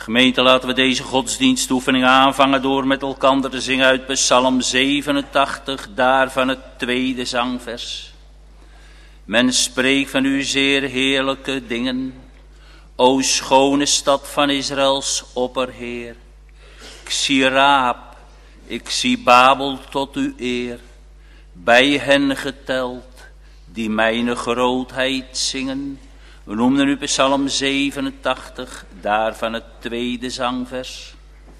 Gemeente, laten we deze godsdienstoefening aanvangen door met elkaar te zingen uit Psalm 87, daarvan het tweede zangvers. Men spreekt van uw zeer heerlijke dingen, o schone stad van Israëls opperheer. Ik zie Raab, ik zie Babel tot uw eer, bij hen geteld, die mijn grootheid zingen. We noemden nu Psalm 87, daarvan het tweede zangvers.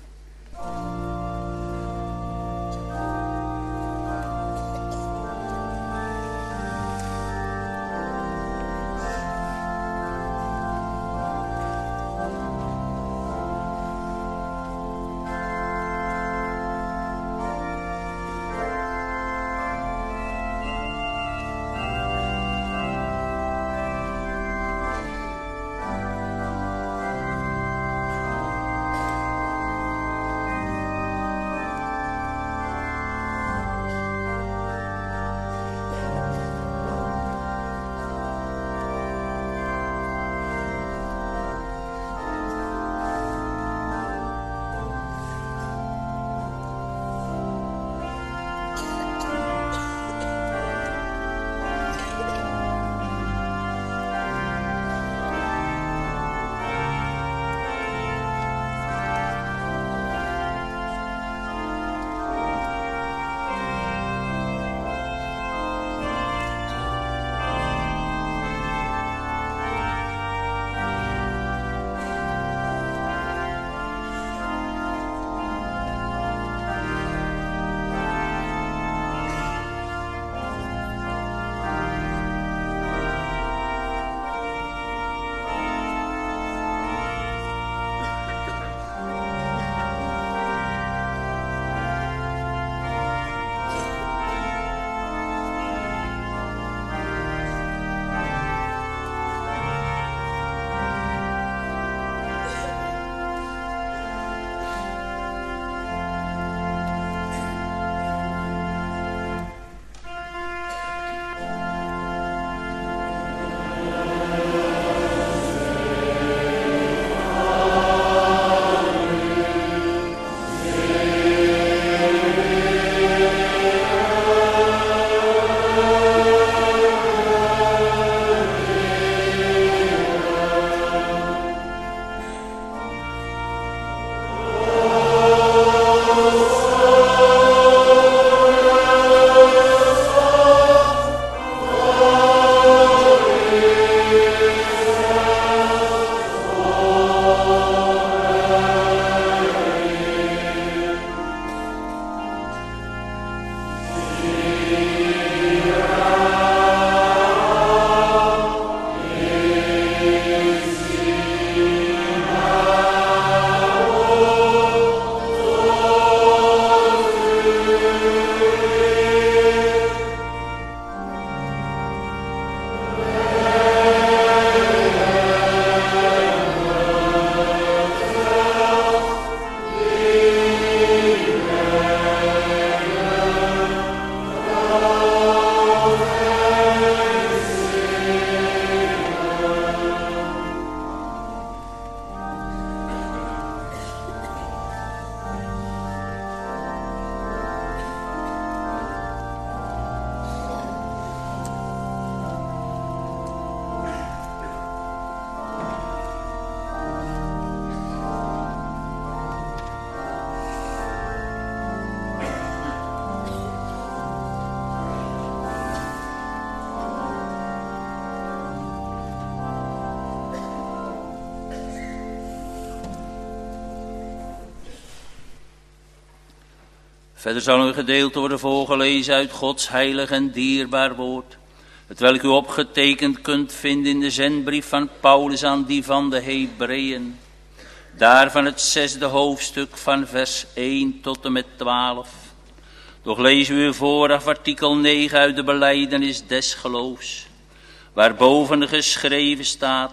Verder zal een gedeelte worden voorgelezen uit Gods heilig en dierbaar woord, hetwelk u opgetekend kunt vinden in de zendbrief van Paulus aan die van de Hebreeën. Daarvan het 6e hoofdstuk van vers 1 tot en met 12. Doch lezen we u vooraf artikel 9 uit de belijdenis des geloofs, waarboven geschreven staat: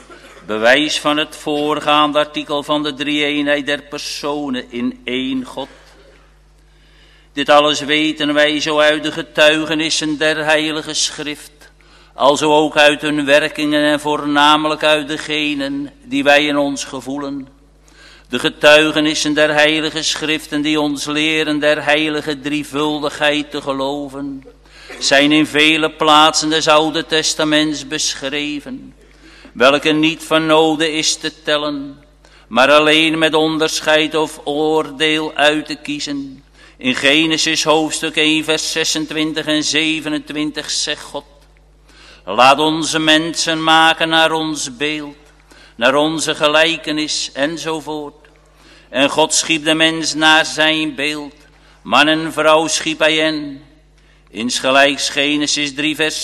bewijs van het voorgaande artikel van de drie-eenheid der personen in één God. Dit alles weten wij zo uit de getuigenissen der heilige schrift, alzo ook uit hun werkingen en voornamelijk uit degenen die wij in ons gevoelen. De getuigenissen der heilige schriften die ons leren der heilige drievuldigheid te geloven, zijn in vele plaatsen des Oude Testaments beschreven, welke niet van noode is te tellen, maar alleen met onderscheid of oordeel uit te kiezen. In Genesis hoofdstuk 1 vers 26 en 27 zegt God: laat onze mensen maken naar ons beeld, naar onze gelijkenis enzovoort. En God schiep de mens naar zijn beeld, man en vrouw schiep hij hen. Insgelijks Genesis 3 vers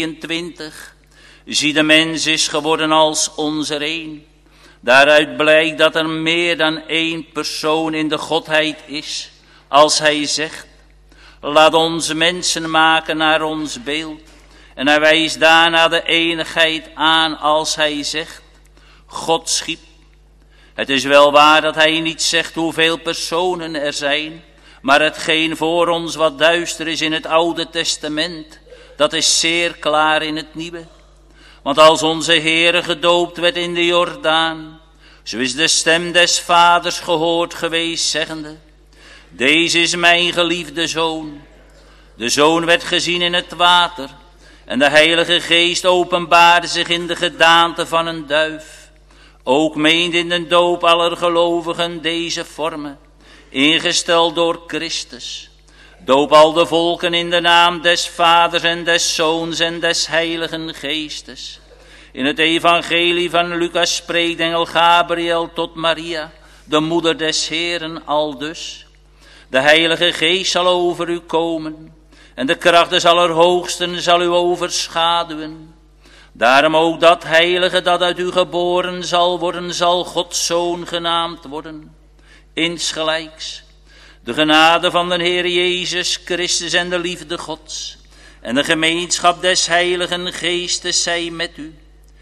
22. Zie, de mens is geworden als onze een. Daaruit blijkt dat er meer dan één persoon in de Godheid is, als hij zegt: laat onze mensen maken naar ons beeld. En hij wijst daarna de enigheid aan als hij zegt: God schiep. Het is wel waar dat hij niet zegt hoeveel personen er zijn, maar hetgeen voor ons wat duister is in het Oude Testament, dat is zeer klaar in het Nieuwe. Want als onze Heere gedoopt werd in de Jordaan, zo is de stem des Vaders gehoord geweest, zeggende: deze is mijn geliefde Zoon. De Zoon werd gezien in het water, en de Heilige Geest openbaarde zich in de gedaante van een duif. Ook meende in de doop aller gelovigen deze vormen, ingesteld door Christus. Doop al de volken in de naam des Vaders en des Zoons en des Heiligen Geestes. In het evangelie van Lucas spreekt engel Gabriel tot Maria, de moeder des Heeren, aldus: de Heilige Geest zal over u komen, en de kracht des Allerhoogsten zal u overschaduwen. Daarom ook dat heilige dat uit u geboren zal worden, zal Gods Zoon genaamd worden. Insgelijks, de genade van de Heer Jezus Christus en de liefde Gods en de gemeenschap des Heiligen Geestes zij met u.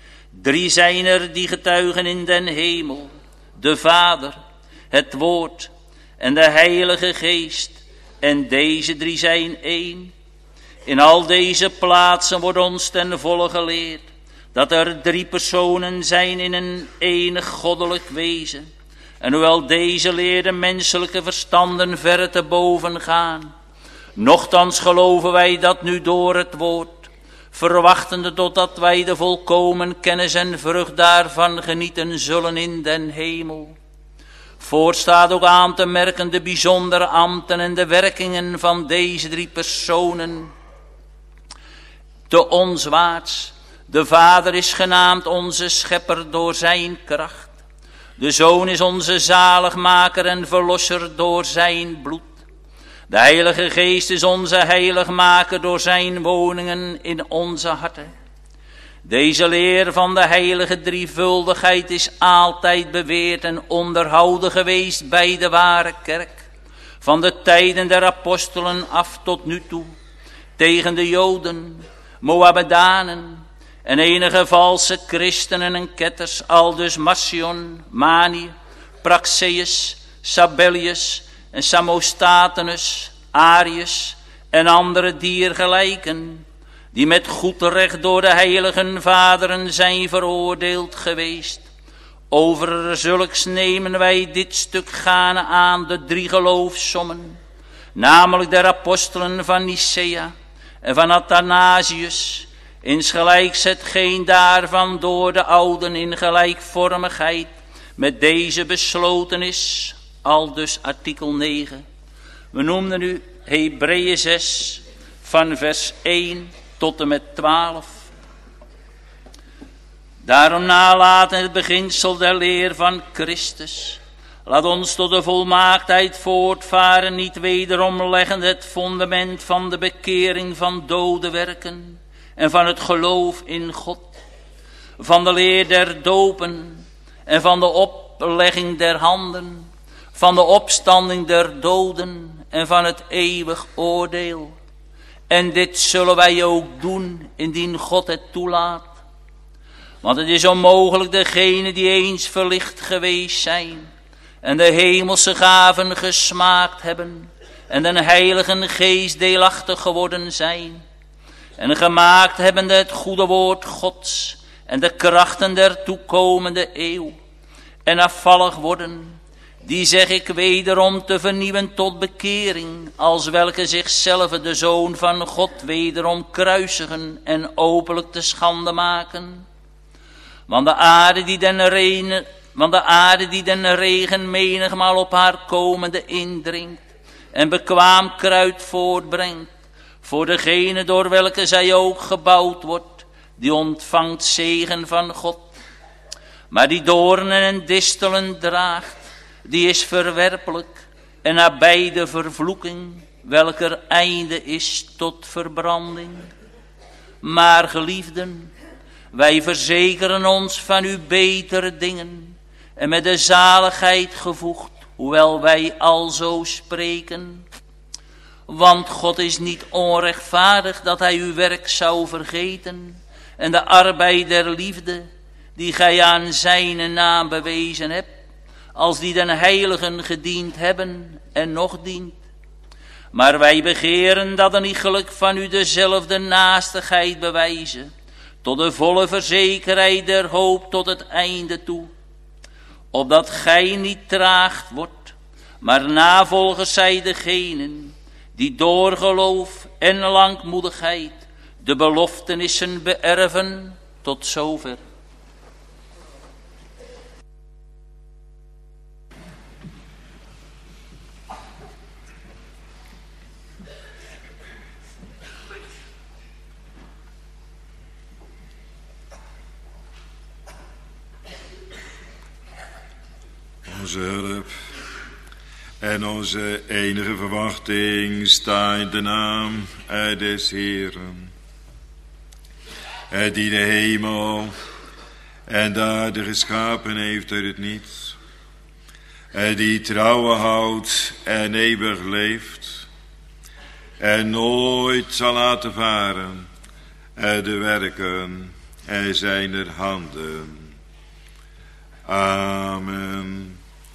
3 zijn er die getuigen in den hemel: de Vader, het Woord en de Heilige Geest. En deze 3 zijn één. In al deze plaatsen wordt ons ten volle geleerd dat er 3 personen zijn in een enig goddelijk wezen. En hoewel deze leer de menselijke verstanden verre te boven gaan, nochtans geloven wij dat nu door het woord, verwachtende totdat wij de volkomen kennis en vrucht daarvan genieten zullen in den hemel. Voorstaat ook aan te merken de bijzondere ambten en de werkingen van deze 3 personen. Te onswaarts, de Vader is genaamd onze schepper door zijn kracht. De Zoon is onze zaligmaker en verlosser door zijn bloed. De Heilige Geest is onze heiligmaker door zijn woningen in onze harten. Deze leer van de heilige drievuldigheid is altijd beweerd en onderhouden geweest bij de ware kerk, van de tijden der apostelen af tot nu toe, tegen de Joden, Moabbedanen en enige valse christenen en ketters, aldus Marcion, Mani, Praxeus, Sabellius en Samostatenus, Arius en andere diergelijken, die met goed recht door de heiligen vaderen zijn veroordeeld geweest. Over zulks nemen wij dit stuk gaande aan de 3 geloofsommen, namelijk der apostelen van Nicea en van Athanasius, insgelijks hetgeen daarvan door de ouden in gelijkvormigheid met deze besloten is, aldus artikel 9. We noemden nu Hebreeën 6 van vers 1 tot en met 12. Daarom nalaten het beginsel der leer van Christus. Laat ons tot de volmaaktheid voortvaren, niet wederom leggend het fundament van de bekering van dode werken en van het geloof in God, van de leer der dopen en van de oplegging der handen, van de opstanding der doden en van het eeuwig oordeel. En dit zullen wij ook doen, indien God het toelaat. Want het is onmogelijk degenen die eens verlicht geweest zijn en de hemelse gaven gesmaakt hebben en den Heiligen Geest deelachtig geworden zijn en gemaakt hebbende het goede woord Gods en de krachten der toekomende eeuw en afvallig worden die zeg ik wederom te vernieuwen tot bekering, als welke zichzelf de Zoon van God wederom kruisigen en openlijk te schande maken. Want de aarde die den regen menigmaal op haar komende indringt en bekwaam kruid voortbrengt, voor degene door welke zij ook gebouwd wordt, die ontvangt zegen van God. Maar die doornen en distelen draagt, die is verwerpelijk en nabij de vervloeking, welker einde is tot verbranding. Maar geliefden, wij verzekeren ons van uw betere dingen en met de zaligheid gevoegd, hoewel wij alzo spreken. Want God is niet onrechtvaardig dat hij uw werk zou vergeten en de arbeid der liefde die gij aan zijn naam bewezen hebt, als die den heiligen gediend hebben en nog dient. Maar wij begeren dat een iegelijk van u dezelfde naastigheid bewijzen, tot de volle verzekerheid der hoop tot het einde toe, opdat gij niet traag wordt, maar navolgers zij degenen die door geloof en langmoedigheid de beloftenissen beërven tot zover. Onze hulp en onze enige verwachting staat in de naam des Heeren, die de hemel en de aarde geschapen heeft uit het niets, die trouwen houdt en eeuwig leeft en nooit zal laten varen de werken zijner handen. Amen.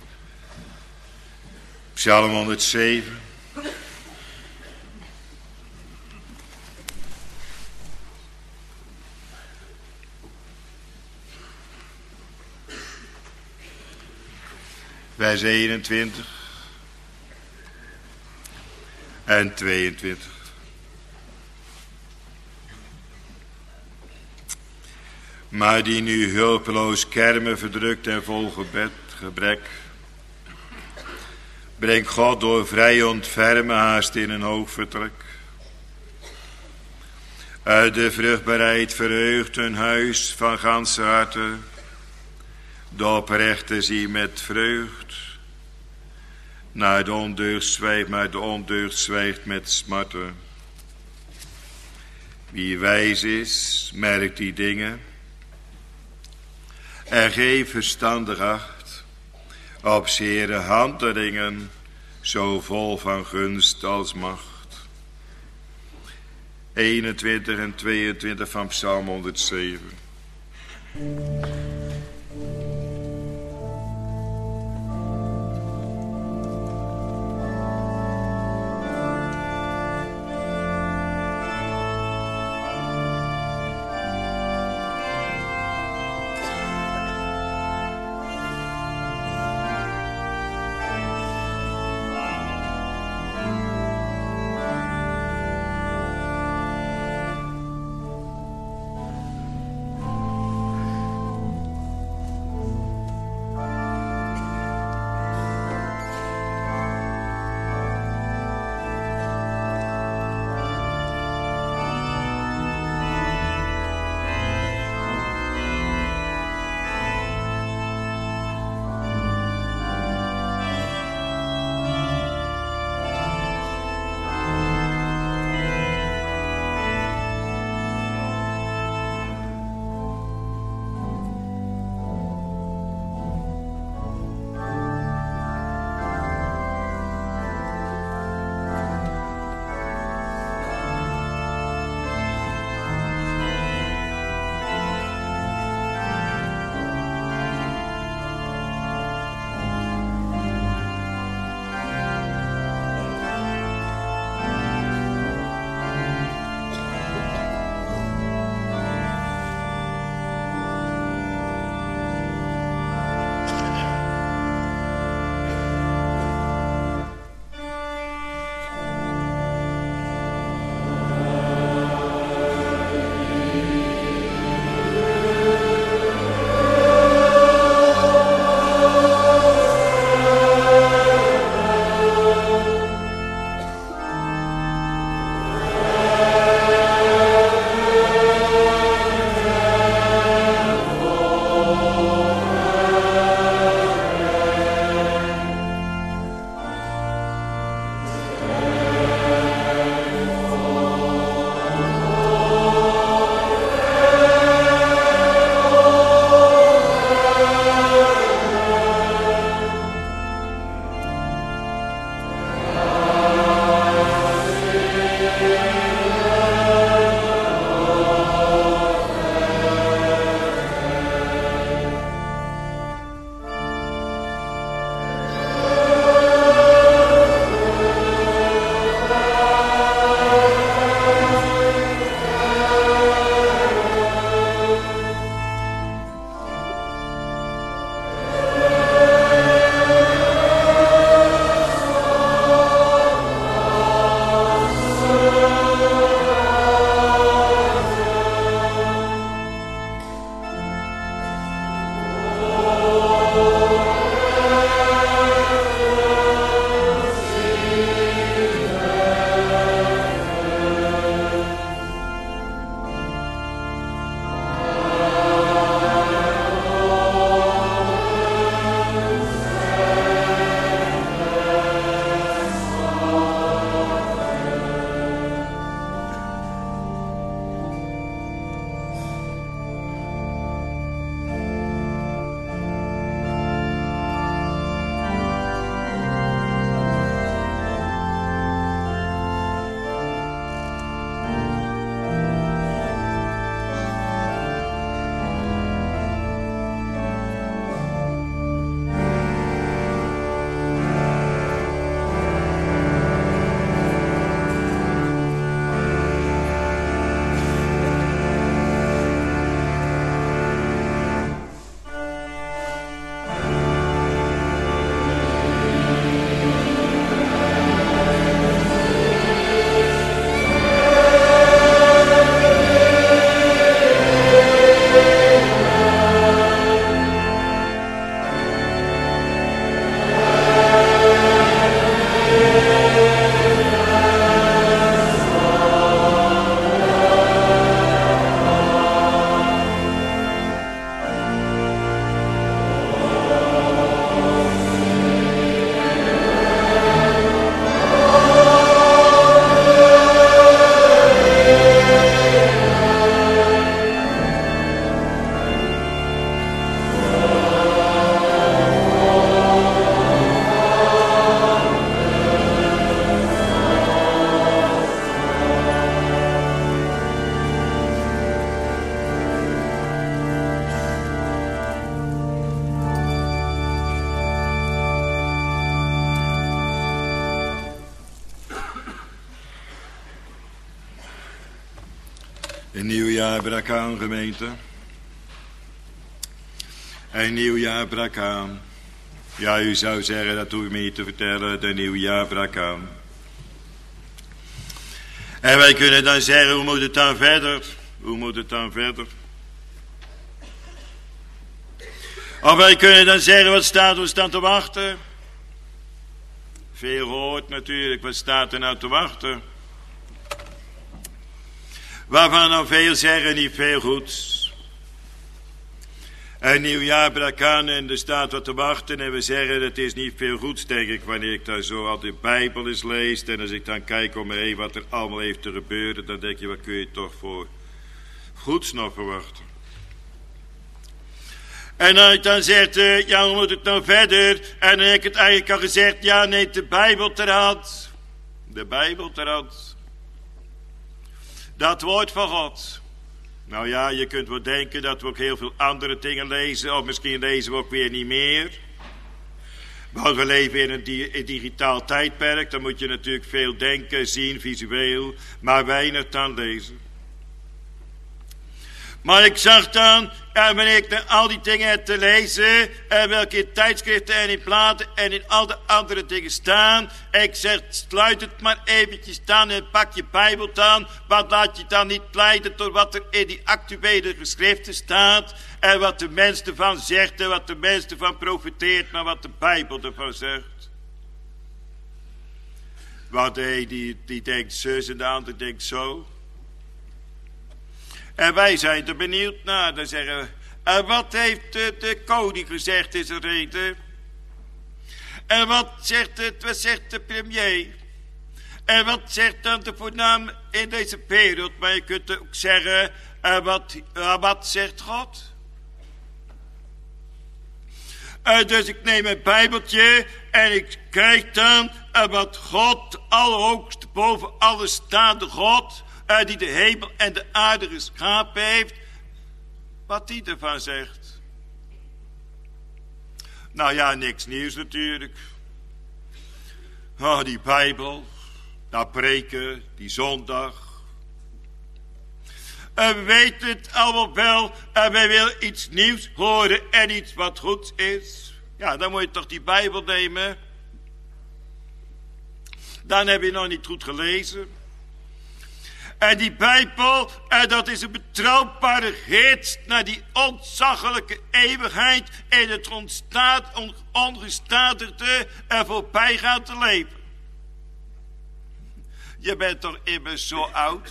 Psalm 107. Vers 21 en 22. Maar die nu hulpeloos kermen, verdrukt en vol gebrek, brengt God door vrij ontfermen haast in een hoog vertrek. Uit de vruchtbaarheid verheugt hun huis van ganse harte, de oprechte zie met vreugd. Naar de ondeugd zwijgt, maar de ondeugd zwijgt met smarten. Wie wijs is, merkt die dingen en geeft verstandig acht op zere handelingen, zo vol van gunst als macht. 21 en 22 van Psalm 107. Een nieuw jaar brak aan, gemeente. Een nieuw jaar brak aan. Ja, u zou zeggen, dat hoef ik me niet te vertellen. Een nieuw jaar brak aan. En wij kunnen dan zeggen, hoe moet het dan verder? Hoe moet het dan verder? Of wij kunnen dan zeggen, wat staat ons dan te wachten? Veel gehoord natuurlijk, wat staat er nou te wachten? Waarvan dan veel zeggen, niet veel goeds. Een nieuw jaar brak aan en er staat wat te wachten. En we zeggen, het is niet veel goeds, denk ik, wanneer ik daar zo al de Bijbel eens lees. En als ik dan kijk om me heen wat er allemaal heeft te gebeuren, dan denk je, wat kun je toch voor goeds nog verwachten? En als ik dan zegt, ja, hoe moet het nou verder? En dan heb ik het eigenlijk al gezegd, ja, neemt de Bijbel ter hand. De Bijbel ter hand. Dat woord van God. Nou ja, je kunt wel denken dat we ook heel veel andere dingen lezen. Of misschien lezen we ook weer niet meer. Want we leven in een digitaal tijdperk. Dan moet je natuurlijk veel denken, zien, visueel. Maar weinig dan lezen. Maar ik zag dan, wanneer ik al die dingen heb te lezen, welke in tijdschriften en in platen en in al de andere dingen staan. Ik zeg, sluit het maar eventjes dan en pak je Bijbel dan. Want laat je dan niet leiden door wat er in die actuele geschriften staat. En wat de mens ervan zegt en wat de mens ervan profiteert, maar wat de Bijbel ervan zegt. Want die denkt zus en de ander denkt zo. En wij zijn er benieuwd naar. Dan zeggen we, en wat heeft de koning gezegd in zijn reden? En wat zegt de premier? En wat zegt dan de voornaam in deze wereld? Maar je kunt ook zeggen, wat zegt God? Dus ik neem een Bijbeltje en ik kijk dan wat God, allerhoogste boven alles staande God, die de hemel en de aarde geschapen heeft, wat die ervan zegt. Nou ja, niks nieuws natuurlijk. Oh, die Bijbel, dat preken, die zondag. En we weten het allemaal wel en wij willen iets nieuws horen en iets wat goed is. Ja, dan moet je toch die Bijbel nemen. Dan heb je nog niet goed gelezen. En die Bijbel, dat is een betrouwbare gids naar die ontzaglijke eeuwigheid in het ongestadigde en voorbijgaande leven. Je bent toch immers zo oud?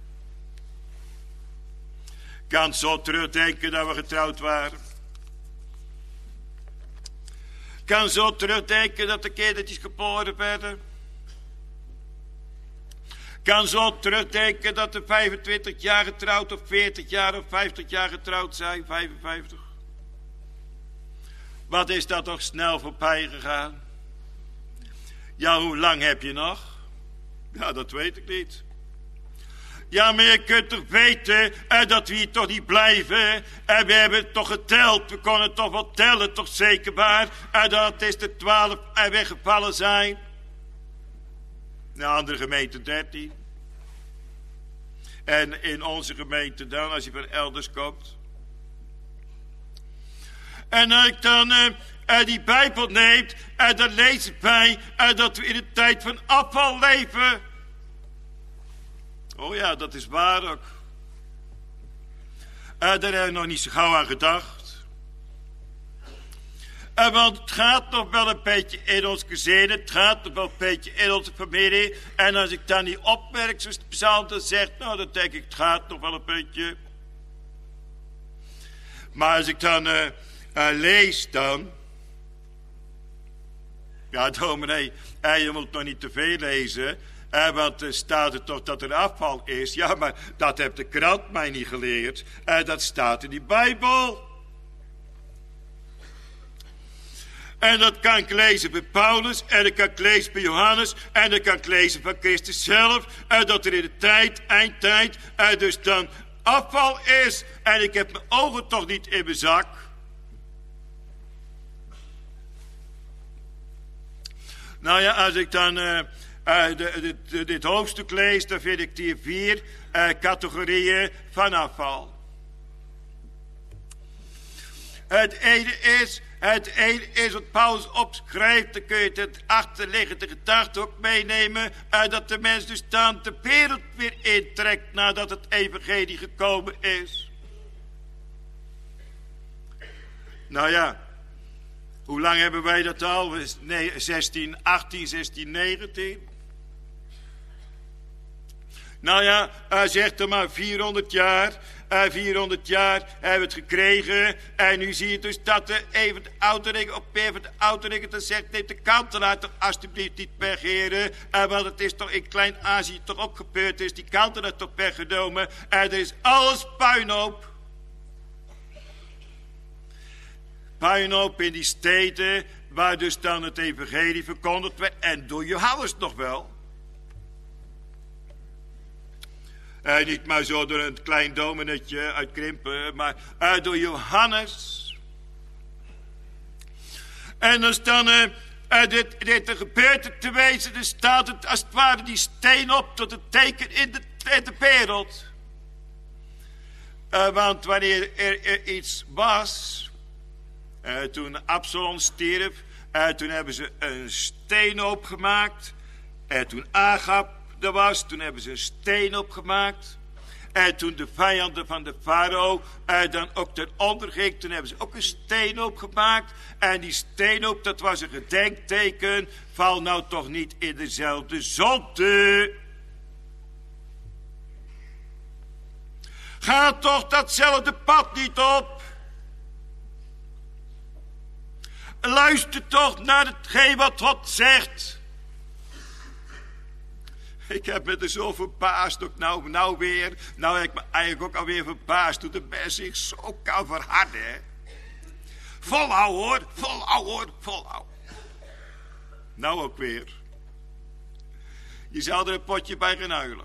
Kan zo terugdenken dat we getrouwd waren. Kan zo terugdenken dat de kindertjes geboren werden. Kan zo terugdenken dat er 25 jaar getrouwd of 40 jaar of 50 jaar getrouwd zijn, 55. Wat is dat toch snel voorbij gegaan? Ja, hoe lang heb je nog? Ja, dat weet ik niet. Ja, maar je kunt toch weten dat we hier toch niet blijven. En we hebben toch geteld, we konden toch wel tellen, toch zeker waar. En dat is de 12 weggevallen zijn. In de andere gemeente 13. En in onze gemeente dan, als je van elders komt. En als ik dan die Bijbel neemt, dan lees ik bij dat we in de tijd van afval leven. Oh ja, dat is waar ook. Daar hebben we nog niet zo gauw aan gedacht. Want het gaat nog wel een beetje in ons gezin, het gaat nog wel een beetje in onze familie. En als ik dan niet opmerk, zoals de psalm dan zegt, nou dan denk ik, het gaat nog wel een beetje. Maar als ik dan lees dan, ja dominee, je moet nog niet te veel lezen. Want staat er toch dat er afval is. Ja, maar dat heeft de krant mij niet geleerd. Dat staat in die Bijbel. En dat kan ik lezen bij Paulus. En dat kan ik lezen bij Johannes. En dat kan ik lezen van Christus zelf. Dat er in de tijd, eindtijd, dus dan afval is. En ik heb mijn ogen toch niet in mijn zak. Nou ja, als ik dan dit hoofdstuk lees, dan vind ik die 4 categorieën van afval. Het ene is wat Paulus opschrijft, dan kun je het achterliggende gedachte ook meenemen, dat de mens dus dan de wereld weer intrekt nadat het evangelie gekomen is. Nou ja, hoe lang hebben wij dat al? 1618, 1619? Nou ja, zegt er maar 400 jaar. 400 jaar hebben we het gekregen. En nu zie je dus dat even de ouderling dan zegt, neemt de kantelaar toch alsjeblieft niet weg, heren. Want het is toch in Klein-Azië toch ook gebeurd, is die kantelaar toch weggenomen. En er is alles puinhoop. Puinhoop in die steden waar dus dan het evangelie verkondigd werd. En door Johannes nog wel. Niet maar zo door een klein dominetje uit Krimpen, maar door Johannes. En als dan dit er gebeurt te wezen, dan staat het als het ware die steen op tot het teken in de wereld. Want wanneer er iets was, toen Absalom stierf, toen hebben ze een steenhoop gemaakt. En toen Agab er was, toen hebben ze een steen opgemaakt. En toen de vijanden van de farao dan ook ten onder ging, toen hebben ze ook een steenhoop gemaakt. En die steenhoop, dat was een gedenkteken. Val nou toch niet in dezelfde zonde. Ga toch datzelfde pad niet op. Luister toch naar hetgeen wat God zegt. Ik heb me er zo verbaasd, ook nou weer. Nou heb ik me eigenlijk ook alweer verbaasd hoe de mens zich zo kan verharden. Hè? Volhouden hoor, volhouden. Nou ook weer. Je zou er een potje bij gaan huilen.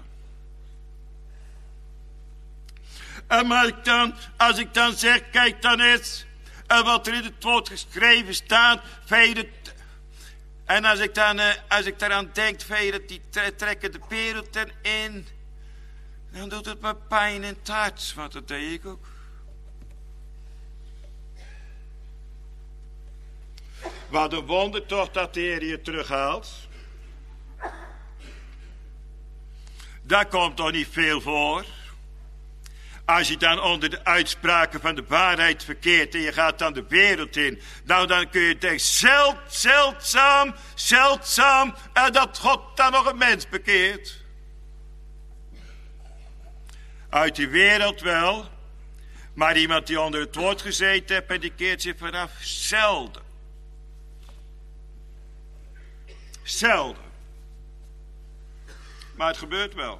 Maar als ik dan zeg, kijk dan eens wat er in het woord geschreven staat, velen. En als ik daaraan denk, velen die trekken de wereld erin, dan doet het me pijn in het hart, want dat deed ik ook. Wat een wonder toch dat de Heer je terughaalt. Daar komt toch niet veel voor. Als je dan onder de uitspraken van de waarheid verkeert en je gaat dan de wereld in. Nou, dan kun je denken, zeldzaam dat God dan nog een mens bekeert. Uit die wereld wel, maar iemand die onder het woord gezeten heeft en die keert zich vanaf, zelden. Zelden. Maar het gebeurt wel.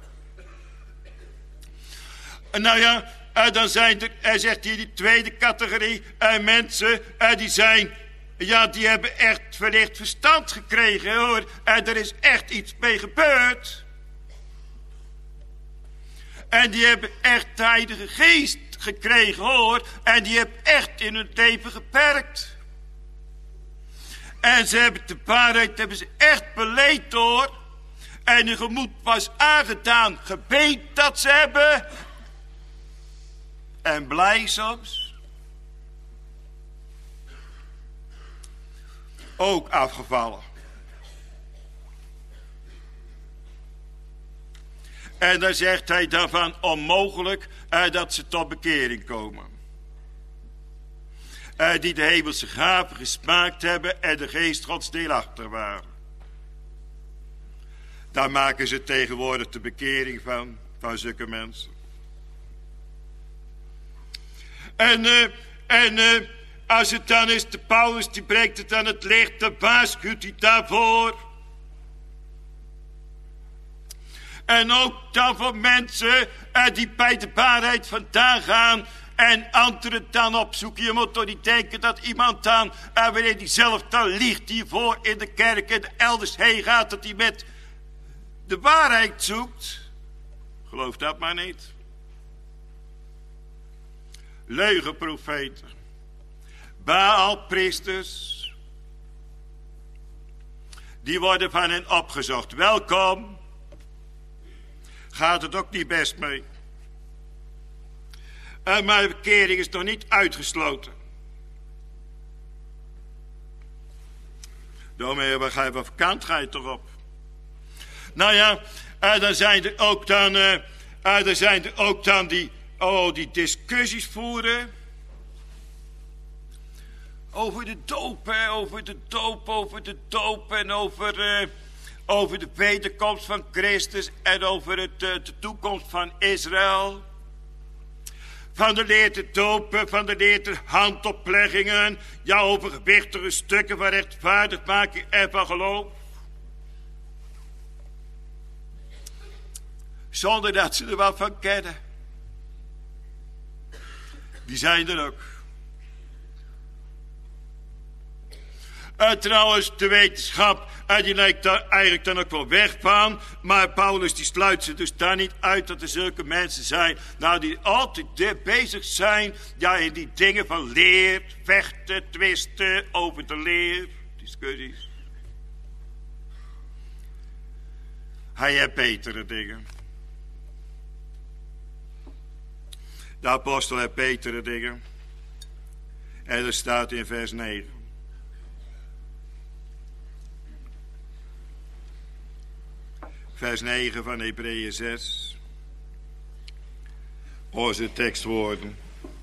Nou ja, dan zijn er, hij zegt hier die tweede categorie mensen, die zijn, ja, die hebben echt verlicht verstand gekregen, hoor. Er is echt iets mee gebeurd. En die hebben echt de Heilige Geest gekregen, hoor. En die hebben echt in hun leven geperkt. En ze hebben de waarheid, hebben ze echt beleefd, hoor. En hun gemoed was aangedaan, gebed dat ze hebben. En blij soms. Ook afgevallen. En dan zegt hij dan van onmogelijk dat ze tot bekering komen. Die de hemelse gaven gesmaakt hebben en de geest Gods deelachtig waren. Daar maken ze tegenwoordig de bekering van zulke mensen. En als het dan is, de Paulus die brengt het aan het licht, dan waarschuwt hij daarvoor. En ook dan voor mensen die bij de waarheid vandaan gaan en anderen dan opzoeken. Je moet toch niet denken dat iemand dan, wanneer die zelf dan liegt hiervoor in de kerk en elders heen gaat, dat hij met de waarheid zoekt. Geloof dat maar niet. Leugenprofeten, Baalpriesters, die worden van hen opgezocht. Welkom. Gaat het ook niet best mee. Maar de bekering is nog niet uitgesloten. Dominee, waar ga je van kant ga je toch op? Nou ja, dan zijn er ook dan die discussies voeren. Over de doop, hè? Over de doop en over de wederkomst van Christus en over de toekomst van Israël. Van de leer te dopen, van de leer te handopleggingen, ja, over gewichtige stukken van rechtvaardigmaking en van geloof. Zonder dat ze er wat van kennen. Die zijn er ook. Trouwens, de wetenschap, die lijkt daar eigenlijk dan ook wel weg van. Maar Paulus die sluit ze dus daar niet uit dat er zulke mensen zijn. Nou, die altijd bezig zijn, ja, in die dingen van leer, vechten, twisten over de leer, discussies. Hij heeft betere dingen. De apostel heeft betere dingen. En dat staat in vers 9. Vers 9 van Hebreeën 6. Onze tekstwoorden.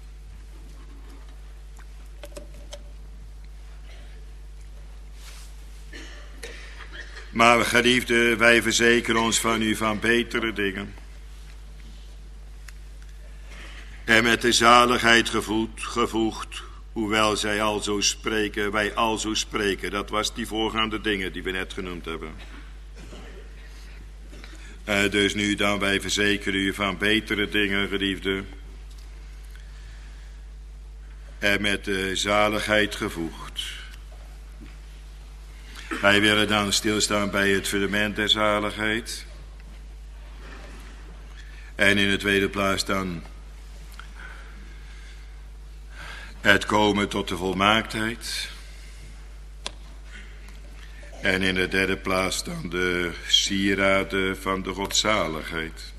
Maar geliefden, wij verzekeren ons van u van betere dingen. En met de zaligheid gevoegd, hoewel zij al zo spreken, wij al zo spreken. Dat was die voorgaande dingen die we net genoemd hebben. Dus nu dan, wij verzekeren u van betere dingen, geliefden. En met de zaligheid gevoegd. Wij willen dan stilstaan bij het fundament der zaligheid. En in de tweede plaats dan het komen tot de volmaaktheid. En in de derde plaats dan de sieraden van de godzaligheid.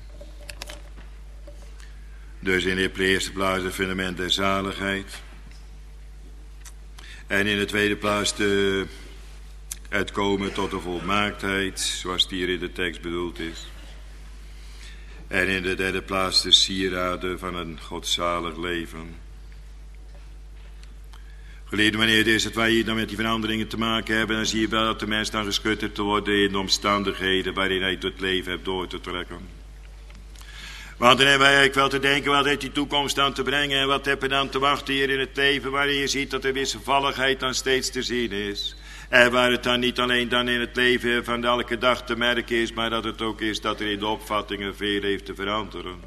Dus in de eerste plaats het fundament der zaligheid. En in de tweede plaats het komen tot de volmaaktheid, zoals die hier in de tekst bedoeld is. En in de derde plaats de sieraden van een godzalig leven. Geliefde, wanneer het is dat wij hier dan met die veranderingen te maken hebben, dan zie je wel dat de mens dan geschud heeft te worden in de omstandigheden waarin hij het leven heeft door te trekken. Want dan hebben wij eigenlijk wel te denken, wat heeft die toekomst dan te brengen en wat hebben we dan te wachten hier in het leven, waarin je ziet dat er wisselvalligheid dan steeds te zien is. En waar het dan niet alleen dan in het leven van elke dag te merken is, maar dat het ook is dat er in de opvattingen veel heeft te veranderen.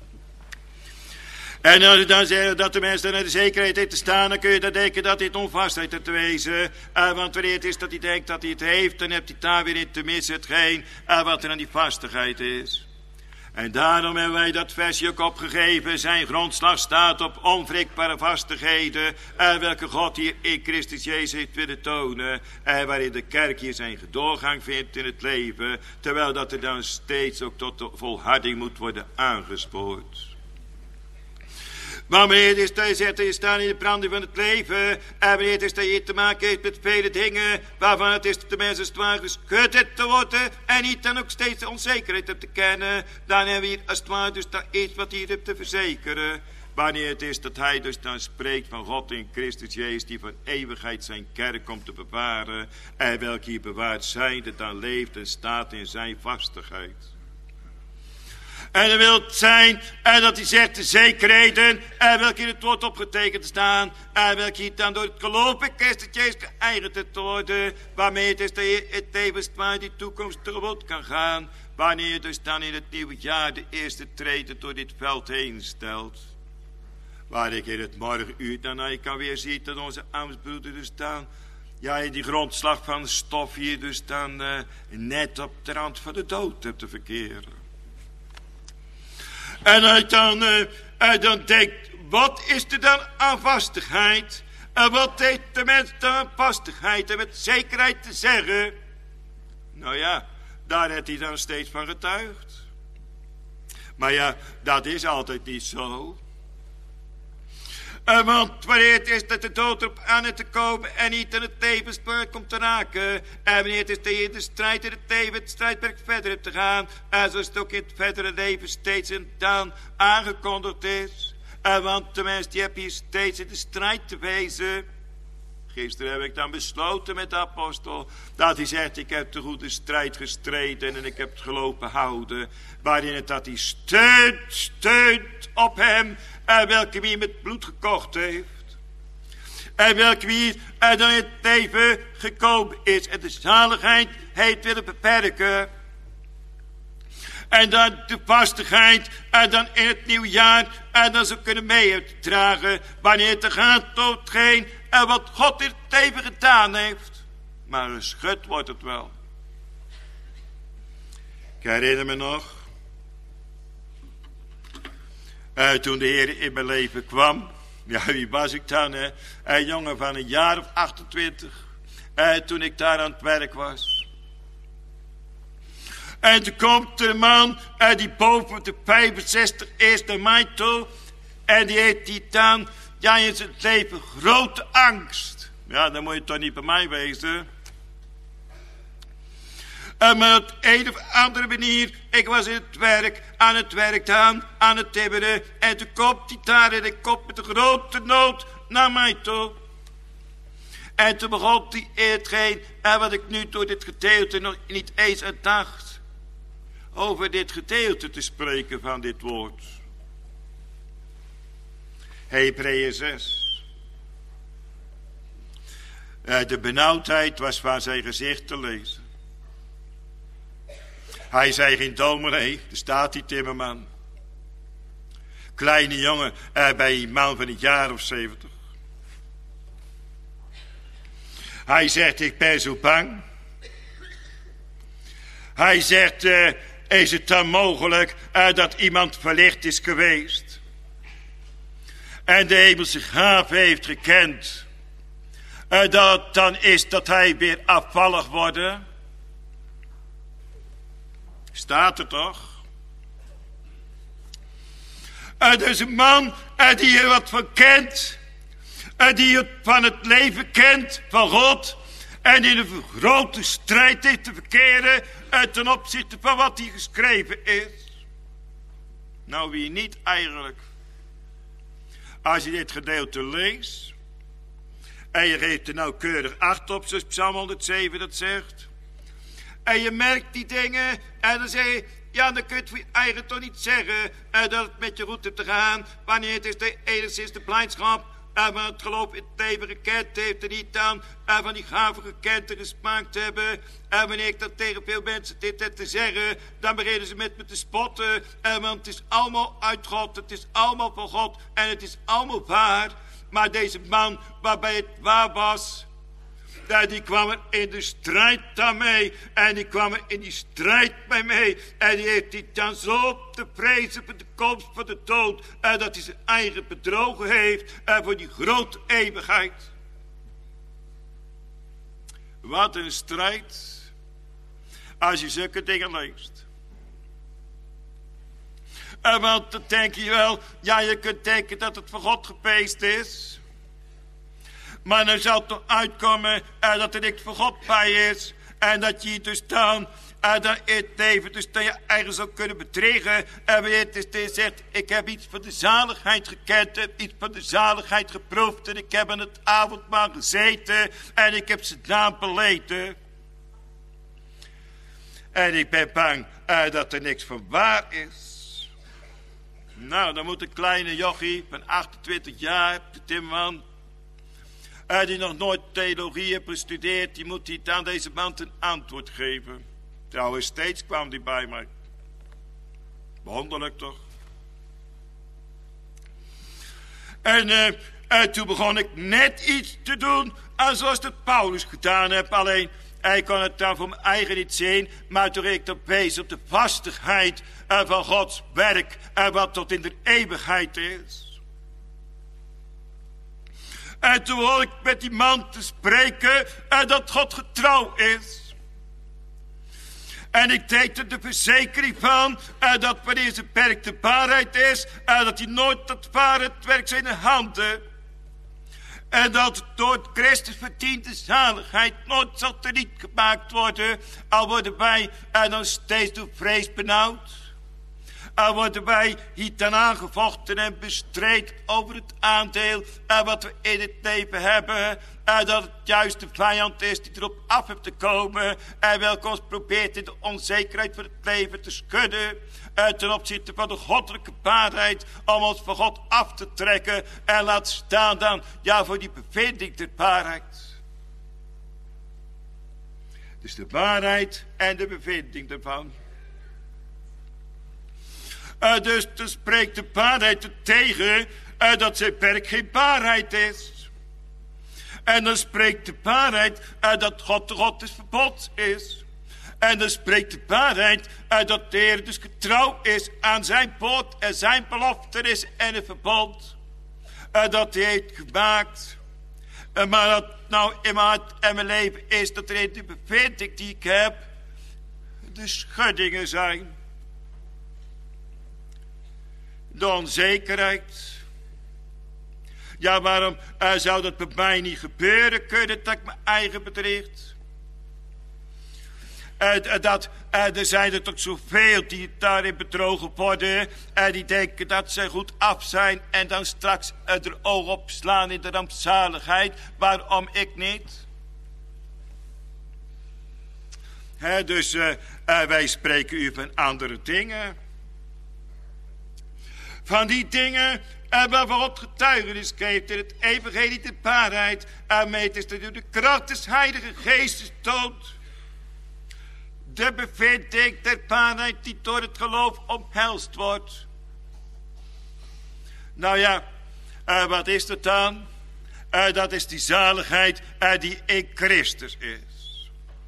En als je dan zegt dat de mens dan in de zekerheid heeft te staan, dan kun je dan denken dat dit onvastheid heeft te wezen. Want wanneer het is dat hij denkt dat hij het heeft, dan hebt hij daar weer in te missen hetgeen wat er aan die vastigheid is. En daarom hebben wij dat versje ook opgegeven. Zijn grondslag staat op onwrikbare vastigheden, welke God hier in Christus Jezus heeft willen tonen. Waarin de kerk hier zijn doorgang vindt in het leven, terwijl dat er dan steeds ook tot de volharding moet worden aangespoord. Maar wanneer het is dat je zegt dat je staat in de branding van het leven, en wanneer het is dat je te maken heeft met vele dingen, waarvan het is dat de mensen het ware geschud heeft te worden, en niet dan ook steeds de onzekerheid hebt te kennen, dan hebben we hier als het ware dus dat iets wat hier hebt te verzekeren. Wanneer het is dat hij dus dan spreekt van God in Christus Jezus, die van eeuwigheid zijn kerk komt te bewaren, en welke hier bewaard zijnde dan leeft en staat in zijn vastigheid. En dat wil het zijn, en dat hij zegt de zekerheden, en welke in het woord opgetekend staan, en welke hier dan door het geloof in Christus Jezus geëigend te worden, waarmee het is dat je het levensmaat die toekomst tegemoet kan gaan, wanneer je dus dan in het nieuwe jaar de eerste treden door dit veld heen stelt. Waar ik in het morgenuur dan naar je kan weer zien dat onze ambtsbroeder dus dan, ja, in die grondslag van stof hier dus dan net op de rand van de dood hebt te verkeren. En hij dan denkt, wat is er dan aan vastigheid? En wat heeft de mens dan aan vastigheid? En met zekerheid te zeggen, Nou ja, daar heeft hij dan steeds van getuigd. Maar ja, dat is altijd niet zo. Want wanneer het is dat de dood erop aan is te komen en niet aan het levensbeurt komt te raken. En wanneer het is dat je in de strijd in het leven het strijdperk verder hebt te gaan. En zoals het ook in het verdere leven steeds en dan aangekondigd is. Want tenminste, die heb je steeds in de strijd te wezen. Gisteren heb ik dan besloten met de apostel, dat hij zegt, ik heb de goede strijd gestreden en ik heb het gelopen houden. Waarin het dat hij steunt op hem, en welke wie met bloed gekocht heeft. En welke wie dan in het leven gekomen is en de zaligheid heeft willen beperken. En dan de vastigheid, en dan in het nieuwjaar, en dan ze kunnen meedragen, wanneer het er gaat tot hetgeen, en wat God in het leven gedaan heeft. Maar geschud wordt het wel. Ik herinner me nog, toen de Heer in mijn leven kwam, ja, wie was ik dan, hè? Een jongen van een jaar of 28, toen ik daar aan het werk was. En toen komt er een man die boven de 65 is naar mij toe. En die heeft die dan, ja, in zijn leven grote angst. Ja, dan moet je toch niet bij mij wezen. Maar op een of andere manier, ik was in het werk, dan, aan het timmeren. En toen komt hij daar en ik kom met een grote nood naar mij toe. En toen begon hij in hetgeen, wat ik nu door dit gedeelte nog niet eens aan dacht. Over dit gedeelte te spreken van dit woord. Hebreeën 6. De benauwdheid was van zijn gezicht te lezen. Hij zei geen dominee, er staat die timmerman. Kleine jongen bij een man van een jaar of 70. Hij zegt, ik ben zo bang. Hij zegt, is het dan mogelijk dat iemand verlicht is geweest? En de hemelse gave heeft gekend. Dat dan is dat hij weer afvallig wordt. Staat er toch? Dus een man die er wat van kent. Die het van het leven kent van God. En in een grote strijd heeft te verkeren ten opzichte van wat hier geschreven is. Nou, wie niet eigenlijk. Als je dit gedeelte leest. En je geeft er nauwkeurig acht op, zoals Psalm 107 dat zegt. En je merkt die dingen. En dan zeg je, ja, dan kun je het voor je eigen toch niet zeggen. Dat het met je goed hebt te gaan. Wanneer het is de enigszins de blijdschap. En van het geloof in het leven gekend heeft er niet aan. En van die gaven gekend en gesmaakt hebben. En wanneer ik dat tegen veel mensen dit heb te zeggen. Dan beginnen ze met me te spotten. Want het is allemaal uit God. Het is allemaal van God. En het is allemaal waar. Maar deze man waarbij het waar was. Die kwam er in de strijd dan mee. En die kwam er in die strijd bij mee. En die heeft hij dan zo te vrezen voor de komst van de dood. En dat hij zijn eigen bedrogen heeft. En voor die grote eeuwigheid. Wat een strijd. Als je zulke dingen leest. Want dan denk je wel. Ja, je kunt denken dat het voor God gepeest is. Maar dan zal het toch uitkomen dat er niks voor God bij is. En dat je dus dan in het leven dus dat je eigen zou kunnen bedriegen. En wanneer het is zegt, ik heb iets van de zaligheid gekend. Heb iets van de zaligheid geproefd. En ik heb aan het avondmaal gezeten. En ik heb zijn naam beleten. En ik ben bang dat er niks van waar is. Nou, dan moet een kleine jochie van 28 jaar, de timmerman. Die nog nooit theologie heeft bestudeerd, die moet die aan deze man een antwoord geven. Trouwens, steeds kwam die bij mij. Wonderlijk toch? En toen begon ik net iets te doen, zoals dat Paulus gedaan heeft. Alleen, hij kon het dan voor mijn eigen niet zien, maar toen ik dan wees op de vastigheid van Gods werk en wat tot in de eeuwigheid is. En toen begon ik met die man te spreken dat God getrouw is. En ik deed er de verzekering van dat wanneer zijn werk de waarheid is, dat hij nooit dat ware het werk zijn handen. En dat door het Christus verdiende zaligheid nooit zal teniet gemaakt worden. Al worden wij dan steeds door vrees benauwd. Al worden wij hier dan aangevochten en bestreden over het aandeel wat we in het leven hebben. Dat het juist de vijand is die erop af heeft te komen. En welke ons probeert in de onzekerheid van het leven te schudden. Ten opzichte van de goddelijke waarheid. Om ons van God af te trekken. En laat staan dan ja voor die bevinding der waarheid. Dus de waarheid en de bevinding ervan. Dus dan spreekt de waarheid er tegen dat zijn werk geen waarheid is. En dan spreekt de waarheid dat God de God des verbods is. En dan spreekt de waarheid dat de Heer dus getrouw is aan zijn woord en zijn beloftenis en het verbond. Dat hij heeft gemaakt. Maar dat nou in mijn hart en mijn leven is dat er in de bevinding die ik heb de schuddingen zijn. De onzekerheid. Ja, waarom zou dat bij mij niet gebeuren kunnen dat ik mijn eigen bedriegt? Er zijn er toch zoveel die daarin bedrogen worden. Die denken dat ze goed af zijn. En dan straks er oog op slaan in de rampzaligheid. Waarom ik niet? Dus wij spreken u van andere dingen. Van die dingen waarvan God getuigenis geeft in het evangelie de waarheid. Waarmee het is dat u de kracht des Heilige Geestes toont. De bevinding der waarheid die door het geloof omhelst wordt. Nou ja, wat is dat dan? Dat is die zaligheid die in Christus is.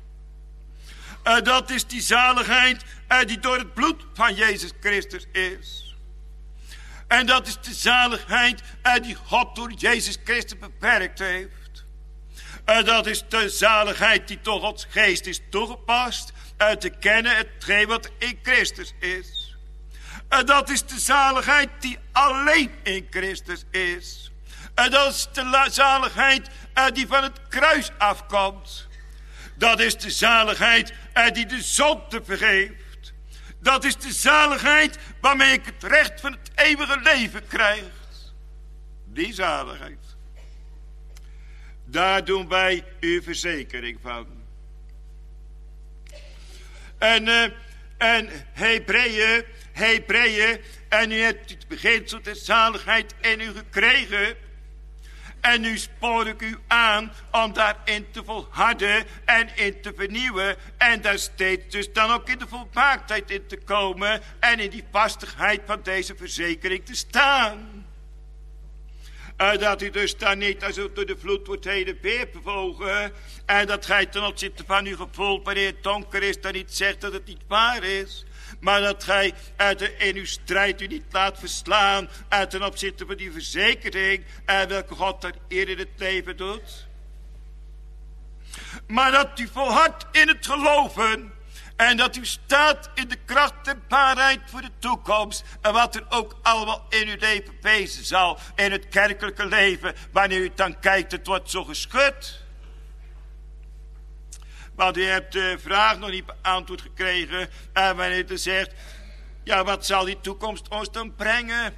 Dat is die zaligheid die door het bloed van Jezus Christus is. En dat is de zaligheid die God door Jezus Christus beperkt heeft. Dat is de zaligheid die door Gods geest is toegepast. Te kennen hetgeen wat in Christus is. Dat is de zaligheid die alleen in Christus is. Dat is de zaligheid die van het kruis afkomt. Dat is de zaligheid die de zonde vergeeft. Dat is de zaligheid waarmee ik het recht van het eeuwige leven krijg. Die zaligheid. Daar doen wij uw verzekering van. En Hebreeën, en u hebt het beginsel der zaligheid in u gekregen. En nu spoor ik u aan om daarin te volharden en in te vernieuwen. En daar steeds dus dan ook in de volmaaktheid in te komen. En in die vastigheid van deze verzekering te staan. Dat u dus dan niet als u door de vloed wordt heen en weer bewogen. En dat gij ten opzichte van uw gevoel wanneer het donker is dan niet zegt dat het niet waar is. Maar dat gij in uw strijd u niet laat verslaan ten opzichte van die verzekering welke God dan eer in het leven doet. Maar dat u volhardt in het geloven. En dat u staat in de kracht en waarheid voor de toekomst. En wat er ook allemaal in uw leven wezen zal. In het kerkelijke leven. Wanneer u dan kijkt, het wordt zo geschud. Want u hebt de vraag nog niet beantwoord gekregen. Wanneer u zegt. Ja, wat zal die toekomst ons dan brengen?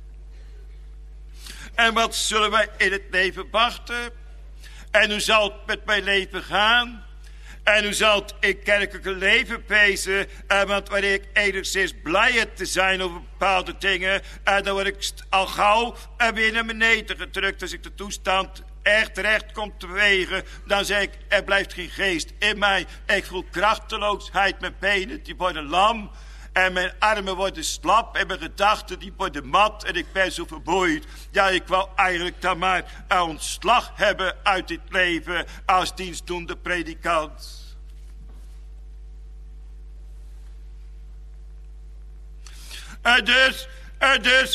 En wat zullen wij in het leven wachten? En hoe zal het met mijn leven gaan? En hoe zal het in kerkelijke leven wezen? Want wanneer ik enigszins blij heb te zijn over bepaalde dingen. Dan word ik al gauw weer naar beneden gedrukt. Als ik de toestand echt terecht komt te bewegen. Dan zeg ik, er blijft geen geest in mij. Ik voel krachteloosheid. Mijn benen die worden lam. En mijn armen worden slap. En mijn gedachten die worden mat. En ik ben zo vermoeid. Ja, ik wou eigenlijk dan maar een ontslag hebben uit dit leven. Als dienstdoende predikant. Dus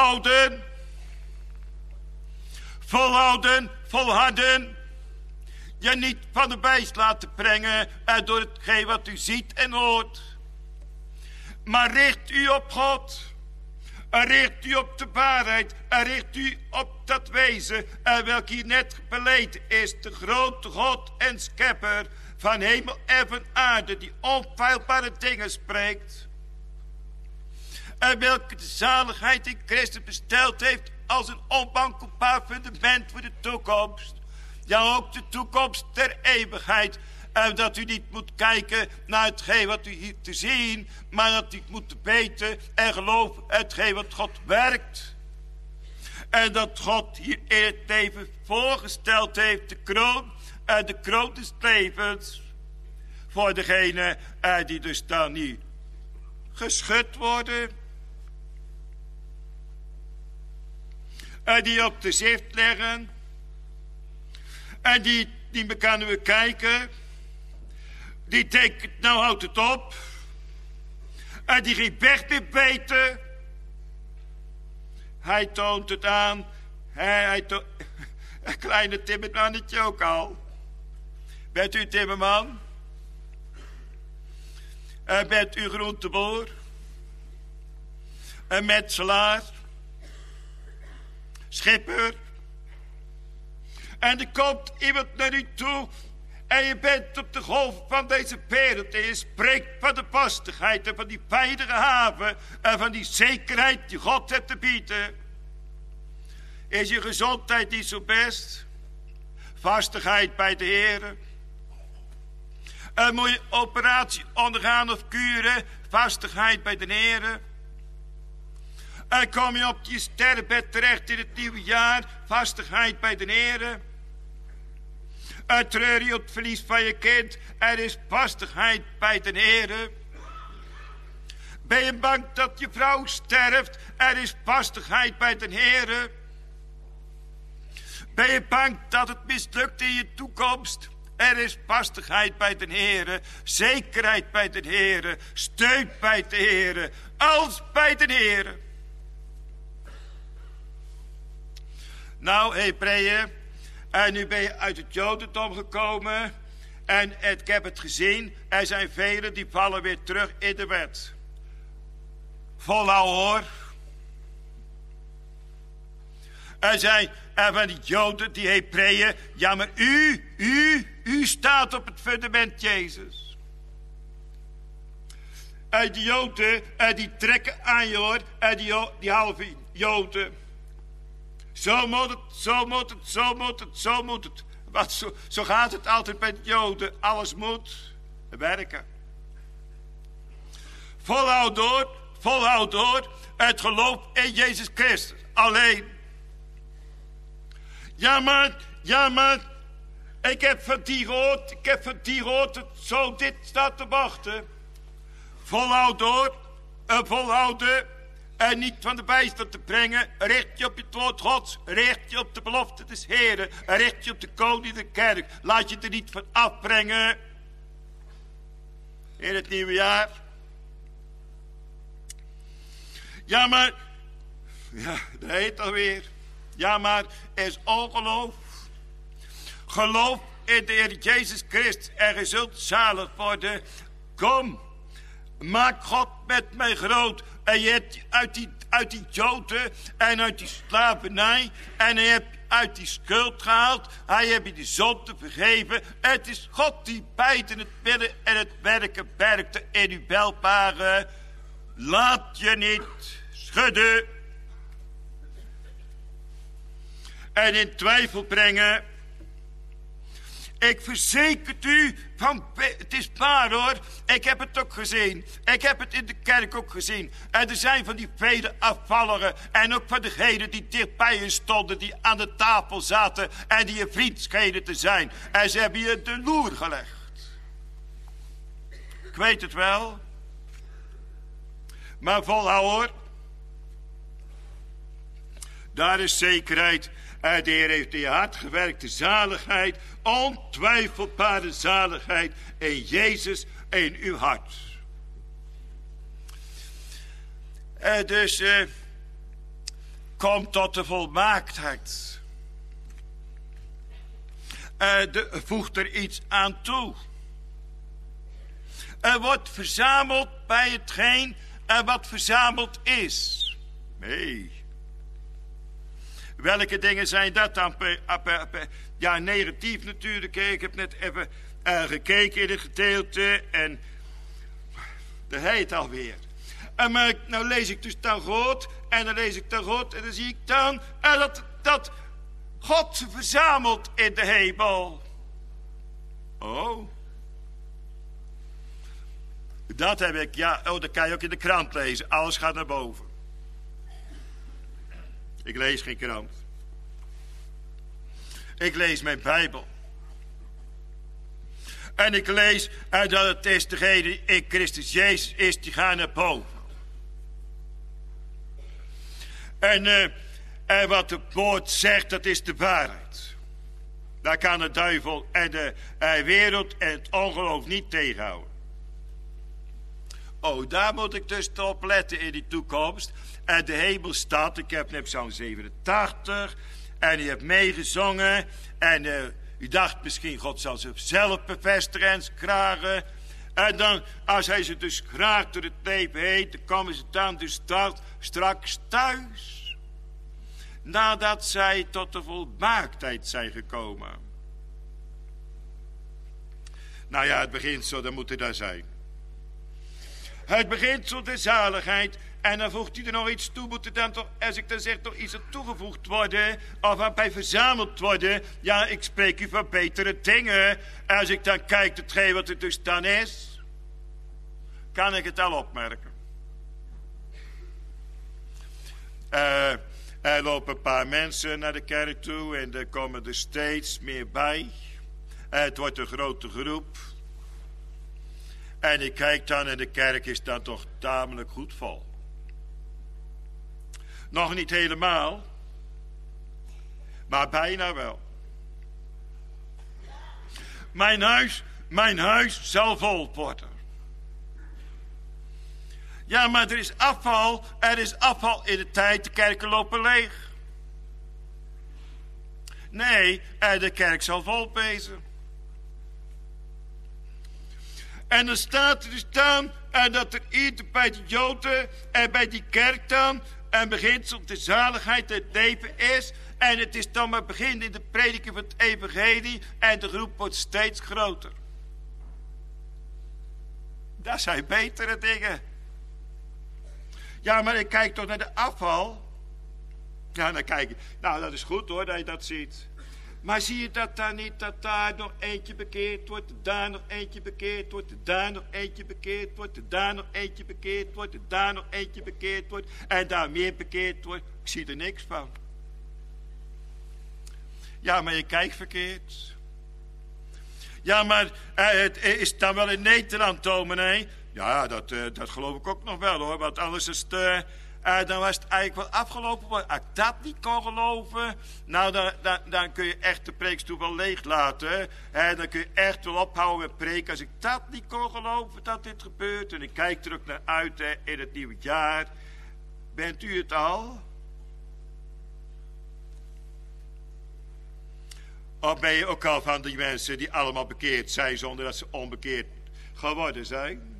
volhouden. Volharden. je niet van de wijs laten brengen door hetgeen wat u ziet en hoort. Maar richt u op God. Richt u op de waarheid. Richt u op dat wezen welk hier net beleden is. De grote God en schepper van hemel en van aarde. Die onfeilbare dingen spreekt. En welke de zaligheid in Christus besteld heeft als een onwankelbaar fundament voor de toekomst. Ja, ook de toekomst der eeuwigheid. En dat u niet moet kijken naar hetgeen wat u hier te zien, maar dat u moet weten en geloven hetgeen wat God werkt. En dat God hier in het leven voorgesteld heeft, de kroon des levens. Voor degene die dus dan niet geschud worden. Die op de zicht leggen. En die niet kunnen we kijken. Die denkt, nou houdt het op. En die geen weg meer weten. Hij toont het aan. Een kleine timmermannetje ook al. Bent u timmerman? Bent u groenteboer? Een metselaar? Schipper? En er komt iemand naar u toe. En je bent op de golf van deze wereld. En je spreekt van de vastigheid en van die veilige haven. En van die zekerheid die God heeft te bieden. Is je gezondheid niet zo best? Vastigheid bij de Heer. Moet je operatie ondergaan of kuren? Vastigheid bij de Heer. En kom je op je sterrenbed terecht in het nieuwe jaar? Vastigheid bij de Heer. Treur je op het verlies van je kind? Er is vastigheid bij de Heer. Ben je bang dat je vrouw sterft? Er is vastigheid bij de Heer. Ben je bang dat het mislukt in je toekomst? Er is vastigheid bij de Heer. Zekerheid bij de Heer. Steun bij de Heer. Alles bij de Heer. Nou, Hebreeën. En nu ben je uit het Jodendom gekomen. En ik heb het gezien. Er zijn velen die vallen weer terug in de wet. Volhouden hoor. Er zijn van die Joden, die Hebreeën. Ja, maar u staat op het fundament Jezus. Die Joden, die trekken aan je hoor. Die halve Joden. Zo moet het, zo moet het, zo moet het, zo moet het. Want zo gaat het altijd bij de Joden. Alles moet werken. Volhoud door. Het geloof in Jezus Christus. Alleen. Ja maar. Ik heb van die gehoord dat zo dit staat te wachten. Volhoud door. Volhouden. En niet van de bijstand te brengen. Richt je op het woord Gods. Richt je op de belofte des Heren. Richt je op de koning der kerk. Laat je er niet van afbrengen. In het nieuwe jaar. Ja maar. Ja, dat heet alweer. Ja maar is ongeloof. Geloof in de Heer Jezus Christus. En je zult zalig worden. Kom. Maak God met mij groot. En je hebt uit die Joden en uit die slavernij. En je hebt uit die schuld gehaald. Hij heeft je de zonde vergeven. Het is God die beiden het willen en het werken werkte in uw welbare. Laat je niet schudden. En in twijfel brengen. Ik verzeker u, het is waar hoor. Ik heb het ook gezien. Ik heb het in de kerk ook gezien. En er zijn van die vele afvalligen. En ook van degenen die dicht bij je stonden. Die aan de tafel zaten. En die je vriend schenen te zijn. En ze hebben je de loer gelegd. Ik weet het wel. Maar volhouden hoor. Daar is zekerheid. De Heer heeft in je hart gewerkt, de zaligheid, ontwijfelbare zaligheid in Jezus in uw hart. Dus kom tot de volmaaktheid. voegt er iets aan toe. Er wordt verzameld bij hetgeen wat verzameld is. Nee. Welke dingen zijn dat dan? Ja, negatief natuurlijk. Ik heb net even gekeken in het gedeelte en daar heet alweer. Maar nou lees ik dus dan God en dan lees ik dan God en dan zie ik dan dat God ze verzamelt in de hemel. Oh. Dat heb ik, ja, dat kan je ook in de krant lezen. Alles gaat naar boven. Ik lees geen krant. Ik lees mijn Bijbel. En ik lees dat het is degene die in Christus Jezus is, die gaat naar boven. En wat het woord zegt, dat is de waarheid. Daar kan de duivel en de wereld en het ongeloof niet tegenhouden. Oh, daar moet ik dus op letten in die toekomst. En de hemelstad, ik heb net Psalm 87. En u hebt meegezongen. En u dacht misschien, God zal zichzelf bevestigen en kragen. En dan, als hij ze dus kraagt door het leven heen, dan komen ze dan dus straks thuis. Nadat zij tot de volmaaktheid zijn gekomen. Nou ja, het beginsel, dan moet het daar zijn. Het beginsel der zaligheid. En dan voegt hij er nog iets toe. Moet er dan toch, als ik dan zeg, toch iets aan toegevoegd worden. Of waarbij verzameld worden. Ja, ik spreek u van betere dingen. Als ik dan kijk hetgeen wat het dus dan is. Kan ik het al opmerken. Er lopen een paar mensen naar de kerk toe. En er komen er steeds meer bij. Het wordt een grote groep. En ik kijk dan en de kerk is dan toch tamelijk goed vol. Nog niet helemaal. Maar bijna wel. Mijn huis zal vol worden. Ja, maar er is afval. Er is afval in de tijd. De kerken lopen leeg. Nee, de kerk zal vol wezen. En dan staat er dus dan dat er ieder bij de Joden en bij die kerk dan een beginsel de zaligheid het leven is. En het is dan maar begin in de prediking van het evangelie en de groep wordt steeds groter. Dat zijn betere dingen. Ja, maar ik kijk toch naar de afval. Ja, dan kijk ik. Nou, dat is goed hoor, dat je dat ziet. Maar zie je dat daar niet, dat daar nog eentje bekeerd wordt, daar nog eentje bekeerd wordt, daar nog eentje bekeerd wordt, daar nog eentje bekeerd wordt, daar nog eentje bekeerd wordt en daar meer bekeerd wordt? Ik zie er niks van. Ja, maar je kijkt verkeerd. Ja, maar het is dan wel in Nederland, dominee? Ja, dat geloof ik ook nog wel hoor, want anders is het... dan was het eigenlijk wel afgelopen. Als ik dat niet kon geloven, nou dan kun je echt de preekstoel wel leeg laten. Dan kun je echt wel ophouden met preken. Als ik dat niet kon geloven dat dit gebeurt. En ik kijk er ook naar uit in het nieuwe jaar. Bent u het al? Of ben je ook al van die mensen die allemaal bekeerd zijn zonder dat ze onbekeerd geworden zijn?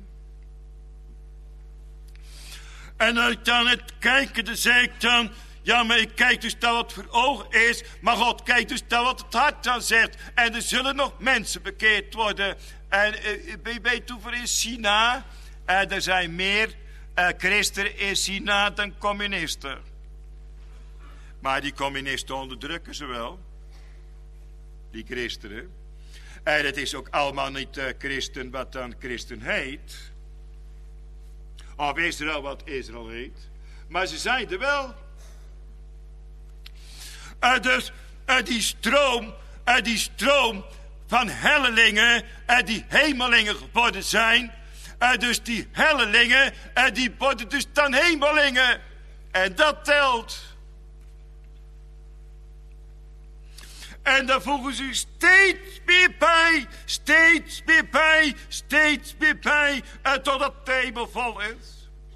En als ik dan het kijken, dan zeg ik dan... Ja, maar ik kijk dus dat wat voor ogen is. Maar God kijkt dus dat wat het hart dan zegt. En er zullen nog mensen bekeerd worden. En weet u voor in China? Er zijn meer christenen in China dan communisten. Maar die communisten onderdrukken ze wel. Die christenen. En het is ook allemaal niet christen wat dan christen heet... Of Israël wat Israël heet. Maar ze zijn er wel. Dus die stroom van hellelingen. Die hemelingen geworden zijn. Dus die hellelingen. Die worden dus dan hemelingen. En dat telt. En dan voegen ze steeds meer bij. Steeds meer bij. Steeds meer bij. Totdat de hemel vol is.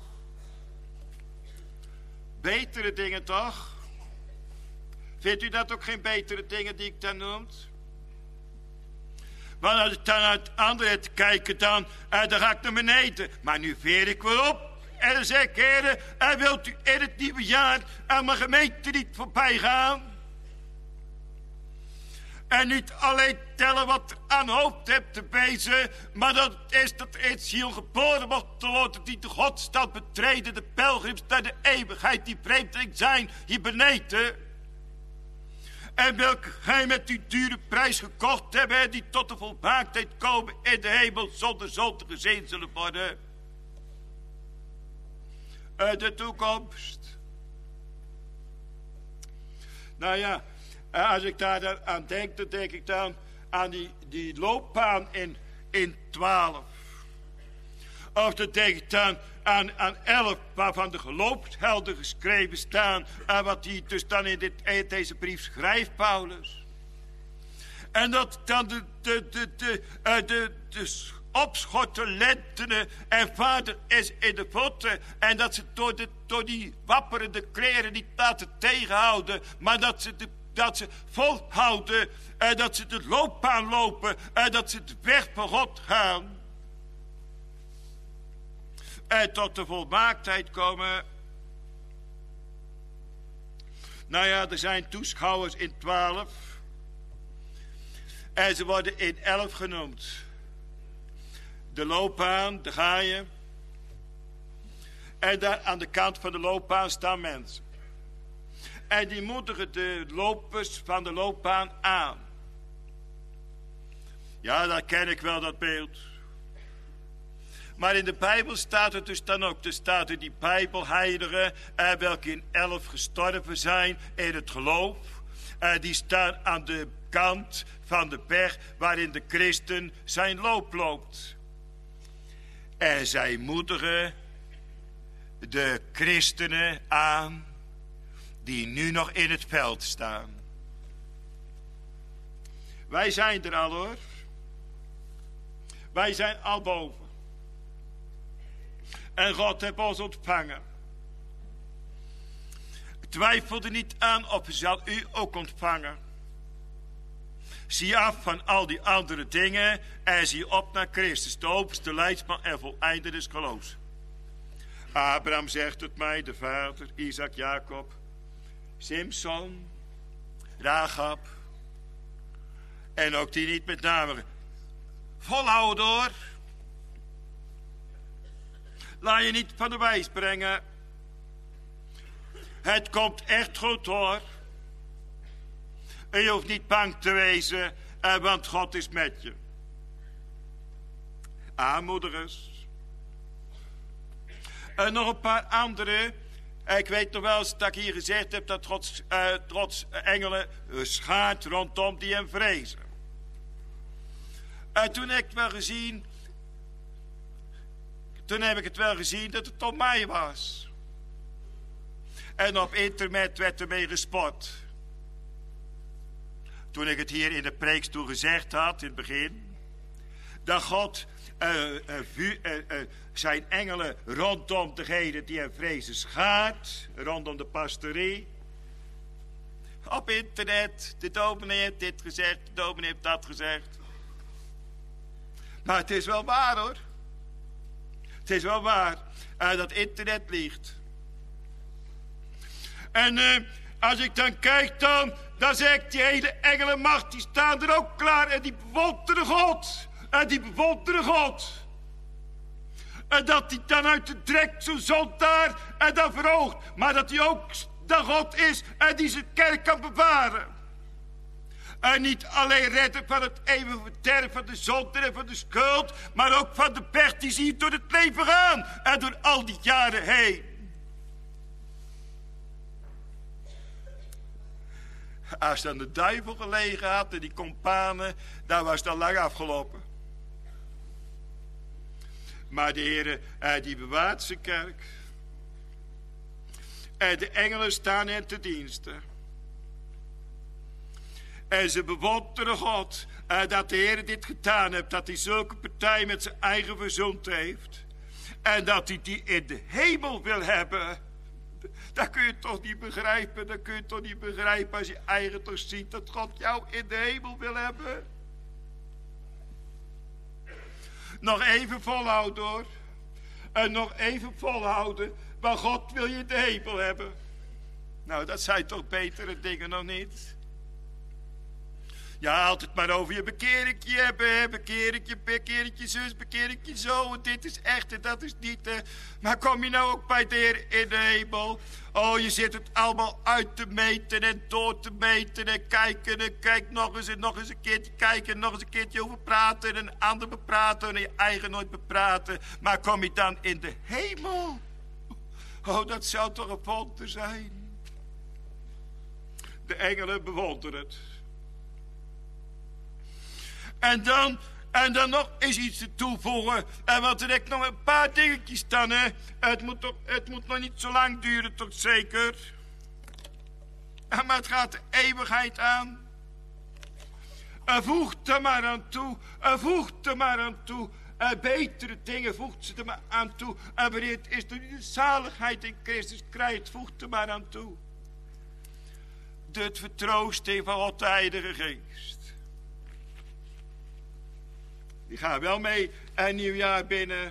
Betere dingen toch? Vindt u dat ook geen betere dingen die ik dan noem? Want als ik dan naar het andere te kijken dan ga ik naar beneden. Maar nu veer ik weer op. En dan zeg ik, heren, wilt u in het nieuwe jaar aan mijn gemeente niet voorbij gaan? En niet alleen tellen wat er aan hoofd hebt te wezen, maar dat het is dat er een ziel geboren wordt te worden die de godsstad betreden, de pelgrims naar de eeuwigheid, die vreemdeling zijn hier beneden. En welke gij met uw dure prijs gekocht hebben, die tot de volmaaktheid komen in de hemel zonder zonde gezien zullen worden. De toekomst. Nou ja, als ik daar aan denk, dan denk ik dan aan die loopbaan in 12. Of dan denk ik dan aan 11, waarvan de geloofshelden geschreven staan. En wat hij dus dan in deze brief schrijft, Paulus. En dat dan de opschotten lentenen en vader is in de voeten. En dat ze door die wapperende kleren niet laten tegenhouden. Maar dat ze volhouden. En dat ze de loopbaan lopen. En dat ze de weg van God gaan. En tot de volmaaktheid komen. Nou ja, er zijn toeschouwers in 12. En ze worden in 11 genoemd. De loopbaan, daar ga je. En daar aan de kant van de loopbaan staan mensen. En die moedigen de lopers van de loopbaan aan. Ja, dat ken ik wel, dat beeld. Maar in de Bijbel staat het dus dan ook. Er staat er die Bijbelheiligen, welke in 11 gestorven zijn in het geloof. Die staan aan de kant van de berg waarin de christen zijn loop loopt. En zij moedigen de christenen aan die nu nog in het veld staan. Wij zijn er al, hoor. Wij zijn al boven. En God heeft ons ontvangen. Twijfel er niet aan of hij zal u ook ontvangen. Zie af van al die andere dingen en zie op naar Christus, de hoogste leidsman en voleinder des geloofs. Abraham zegt het mij, de vader, Isaac, Jacob, Simson, Rahab. En ook die niet met name. Volhouden, hoor. Laat je niet van de wijs brengen. Het komt echt goed, hoor. En je hoeft niet bang te wezen, want God is met je. Aanmoedigers. En nog een paar andere. Ik weet nog wel eens dat ik hier gezegd heb dat Gods engelen schaart rondom die hem vrezen. En toen heb ik het wel gezien dat het om mij was. En op internet werd ermee gespot. Toen ik het hier in de preekstoel gezegd had in het begin. Dat God zijn engelen rondom degene die hem vrezen schaart. Rondom de pastorie. Op internet. De dominee heeft dit gezegd. De dominee heeft dat gezegd. Maar het is wel waar, hoor. Het is wel waar. Dat internet liegt. En als ik dan kijk dan zeg ik die hele engelenmacht, die staan er ook klaar. En die bewonderen God. En die bewonderen God. En dat die dan uit de drek zo'n zondaar en dan verhoogt. Maar dat hij ook de God is en die zijn kerk kan bewaren. En niet alleen redden van het eeuwige verderf van de zonde en van de schuld. Maar ook van de pech die ze hier door het leven gaan. En door al die jaren heen. Als dan de duivel gelegen had en die kompanen, dan was het al lang afgelopen. Maar de Heer, die bewaart zijn kerk. En de engelen staan hen te diensten. En ze bewonderen God dat de Heer dit gedaan heeft. Dat hij zulke partij met zijn eigen verzoend heeft. En dat hij die in de hemel wil hebben. Dat kun je toch niet begrijpen. Dat kun je toch niet begrijpen als je eigen toch ziet dat God jou in de hemel wil hebben. Nog even volhouden hoor. En nog even volhouden. Maar God wil je de hemel hebben. Nou, dat zijn toch betere dingen nog niet? Ja, altijd maar over je bekeringje hebben, hè? Bekeringje zus, bekeringje zo. Dit is echt en dat is niet, hè? Maar kom je nou ook bij de Heer in de hemel? Oh, je zit het allemaal uit te meten en door te meten en kijken en kijk nog eens een keertje kijken en nog eens een keertje over praten en een ander bepraten en je eigen nooit bepraten. Maar kom je dan in de hemel? Oh, dat zou toch een wonder zijn. De engelen bewonderen het. En dan nog eens iets te toevoegen. En want er heb nog een paar dingetjes dan, hè. Het moet nog niet zo lang duren, toch zeker. Maar het gaat de eeuwigheid aan. Voegt er maar aan toe. Voegt er maar aan toe. Betere dingen voegt ze er maar aan toe. En wanneer het is door de zaligheid in Christus krijgt, voegt er maar aan toe. De vertroosting van God de Heilige Geest. Die gaan wel mee een nieuw jaar binnen.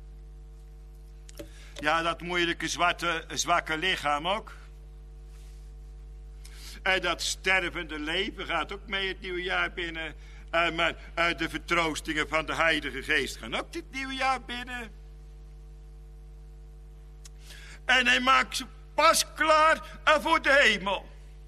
Ja, dat moeilijke zwakke lichaam ook. En dat stervende leven gaat ook mee het nieuwe jaar binnen. Maar de vertroostingen van de Heilige Geest gaan ook dit nieuwe jaar binnen. En hij maakt ze pas klaar voor de hemel.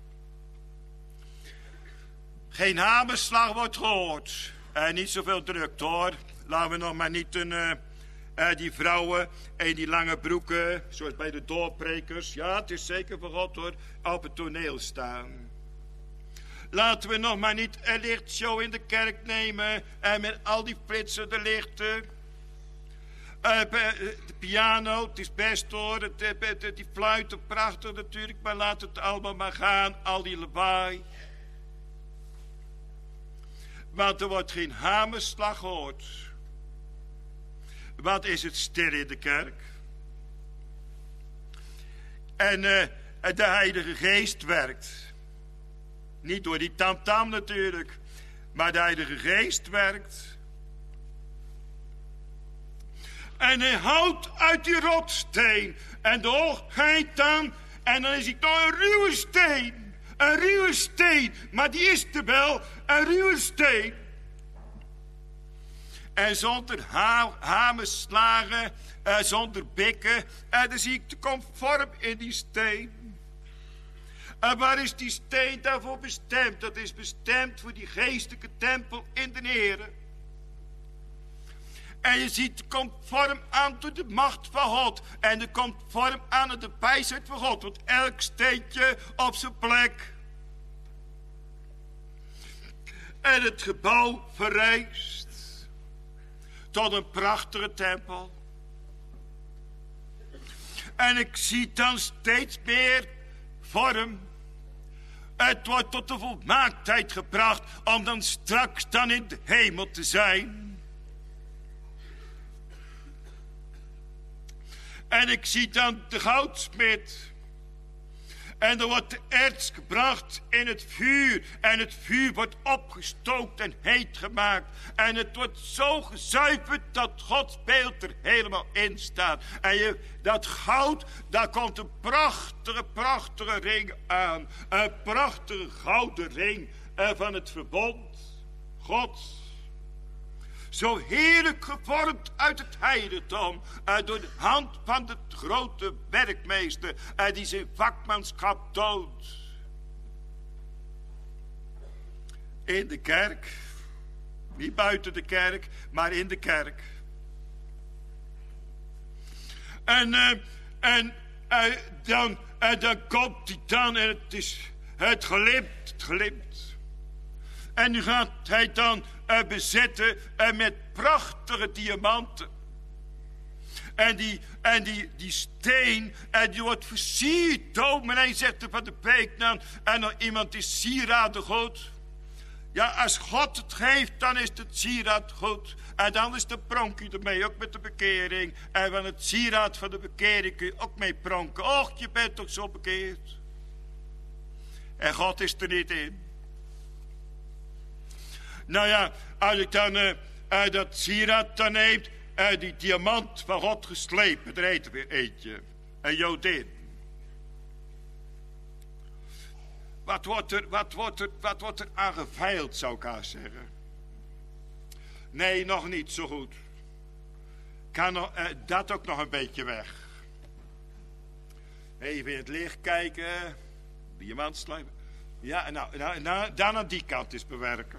Geen hamerslag wordt gehoord. Niet zoveel drukte hoor. Laten we nog maar niet die vrouwen in die lange broeken, zoals bij de doorprekers. Ja, het is zeker voor God hoor, op het toneel staan. Laten we nog maar niet een lichtshow in de kerk nemen. En met al die flitsende lichten. De piano, het is best hoor. Die fluiten, prachtig natuurlijk. Maar laat het allemaal maar gaan. Al die lawaai. Want er wordt geen hamerslag gehoord. Wat is het stil in de kerk? En de Heilige Geest werkt. Niet door die tamtam natuurlijk. Maar de Heilige Geest werkt. En hij houdt uit die rotsteen. En de hoogheid dan. En dan is hij toch een ruwe steen. Een ruwe steen, maar die is er wel, een ruwe steen. En zonder hamerslagen, zonder bikken, dan zie ik de conform in die steen. En waar is die steen daarvoor bestemd? Dat is bestemd voor die geestelijke tempel in de Heere. En je ziet conform aan door de macht van God. En er komt vorm aan de wijsheid van God. Want elk steentje op zijn plek. En het gebouw verrijst. Tot een prachtige tempel. En ik zie dan steeds meer vorm. Het wordt tot de volmaaktheid gebracht. Om dan straks dan in de hemel te zijn. En ik zie dan de goudsmid. En er wordt de erts gebracht in het vuur. En het vuur wordt opgestookt en heet gemaakt. En het wordt zo gezuiverd dat Gods beeld er helemaal in staat. En dat goud, daar komt een prachtige ring aan. Een prachtige gouden ring van het verbond Gods. Zo heerlijk gevormd uit het heiligdom. Door de hand van de grote werkmeester. Die zijn vakmanschap toont. In de kerk. Niet buiten de kerk. Maar in de kerk. En dan komt hij dan. En het glimt. En nu gaat hij dan bezetten met prachtige diamanten. En die steen, die wordt versierd. Dominee zegt er van de preek dan. En nog iemand is sieraden goed. Ja, als God het geeft, dan is het sieraad goed. En dan is de pronk je ermee, ook met de bekering. En van het sieraad van de bekering kun je ook mee pronken. Och, je bent toch zo bekeerd. En God is er niet in. Nou ja, als ik dan dat sieraad dan neemt, die diamant van God geslepen. Er heet er weer eentje. Een Jodin. Wat wordt er aangeveild, zou ik haast zeggen. Nee, nog niet zo goed. Kan nog, dat ook nog een beetje weg. Even in het licht kijken. Diamant slijpen. Ja, nou, dan aan die kant is bewerken.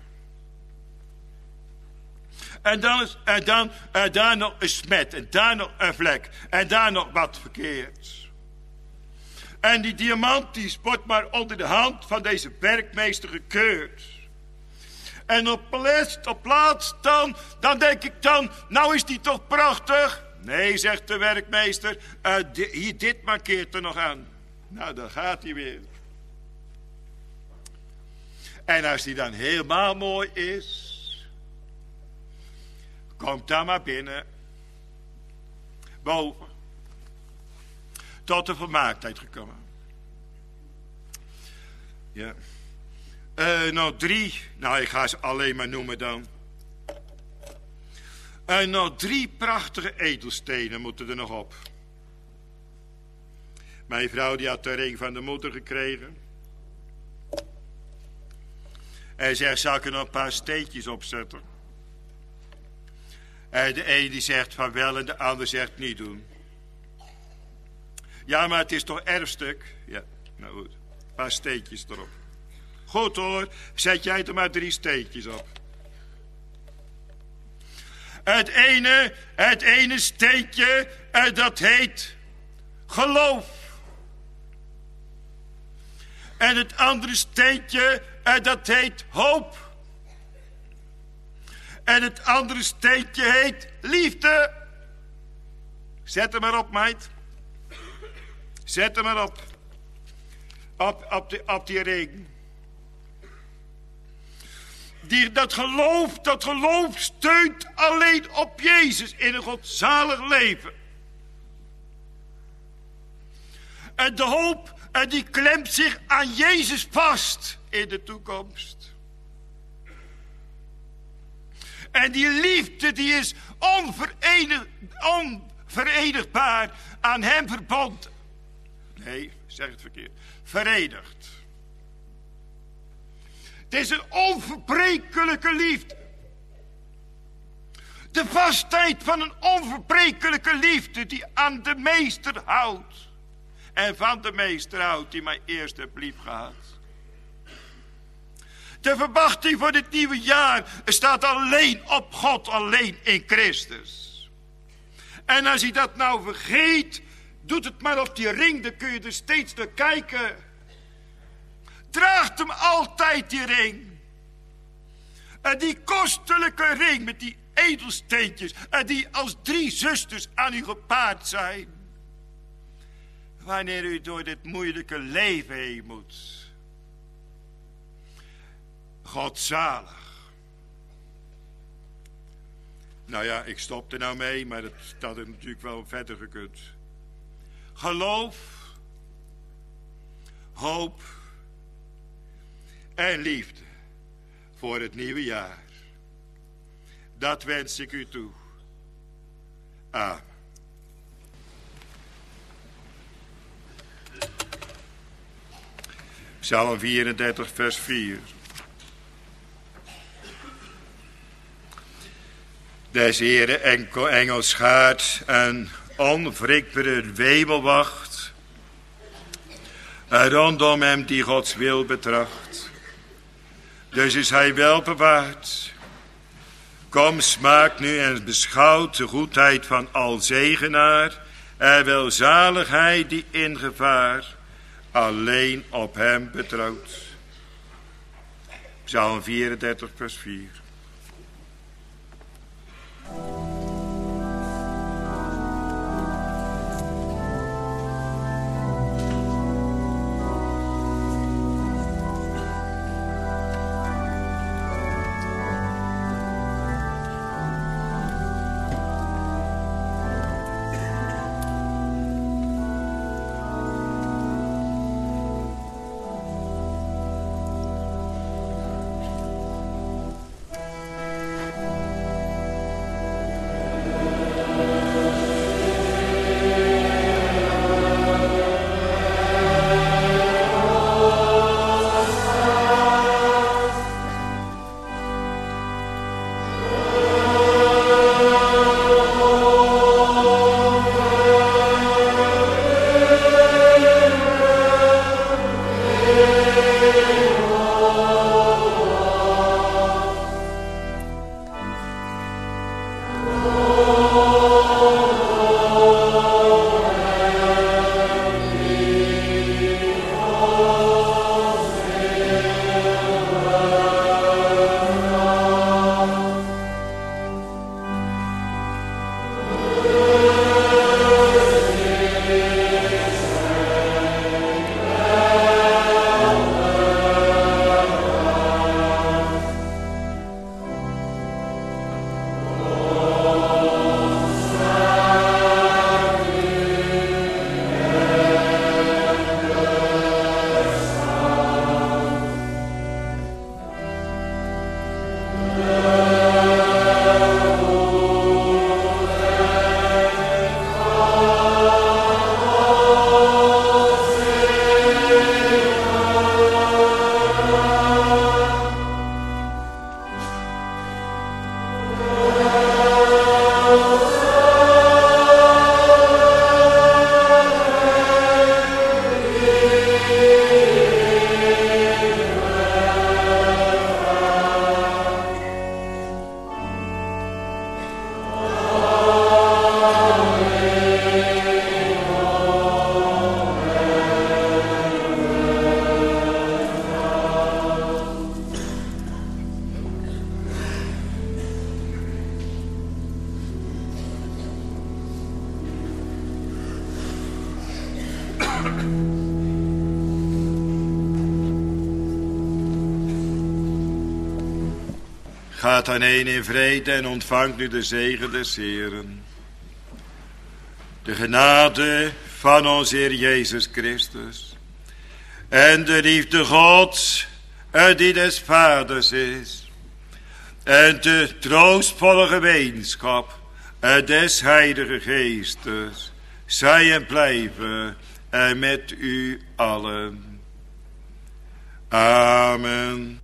En dan nog een smet. En daar nog een vlek. En daar nog wat verkeerds. En die diamant die wordt maar onder de hand van deze werkmeester gekeurd. En op plaats dan denk ik dan, nou is die toch prachtig? Nee, zegt de werkmeester, hier dit markeert er nog aan. Nou, dan gaat hij weer. En als die dan helemaal mooi is, komt dan maar binnen. Boven. Tot de volmaaktheid gekomen. Ja. Nou 3. Nou, ik ga ze alleen maar noemen dan. Nou 3 prachtige edelstenen moeten er nog op. Mijn vrouw die had de ring van de moeder gekregen. En zegt, zal ik er nog een paar steentjes opzetten? En de een die zegt van wel en de ander zegt niet doen. Ja, maar het is toch erfstuk? Ja, nou goed. Een paar steentjes erop. Goed hoor, zet jij er maar 3 steentjes op. Het ene steentje, dat heet geloof. En het andere steentje, dat heet hoop. En het andere steentje heet liefde. Zet hem maar op, meid. Zet hem maar op. Op die ring. Dat geloof steunt alleen op Jezus in een godzalig leven. En de hoop, die klemt zich aan Jezus vast in de toekomst. En die liefde die is onverenigbaar aan hem verbonden. Nee, zeg het verkeerd. Verenigd. Het is een onverbrekelijke liefde. De vastheid van een onverbrekelijke liefde die aan de meester houdt. En van de meester houdt die mij eerst heb lief gehad. De verwachting voor dit nieuwe jaar staat alleen op God, alleen in Christus. En als hij dat nou vergeet, doet het maar op die ring, dan kun je er steeds naar kijken. Draagt hem altijd die ring. En die kostelijke ring met die edelsteentjes, en die als 3 zusters aan u gepaard zijn. Wanneer u door dit moeilijke leven heen moet. Godzalig. Nou ja, ik stop er nou mee, maar dat had er natuurlijk wel verder gekund. Geloof, hoop en liefde voor het nieuwe jaar. Dat wens ik u toe. Amen. Psalm 34, vers 4. Des Heere engelschaar een onwrikbare wemelwacht. Rondom hem die Gods wil betracht. Dus is hij wel bewaard. Kom, smaak nu en beschouwt de goedheid van Alzegenaar. En welzaligheid die in gevaar alleen op hem betrouwt. Psalm 34, vers 4. Gaat dan heen in vrede en ontvangt nu de zegen des Heeren. De genade van onze Heer Jezus Christus. En de liefde Gods, die des Vaders is. En de troostvolle gemeenschap des Heilige Geestes. Zij en blijven met u allen. Amen.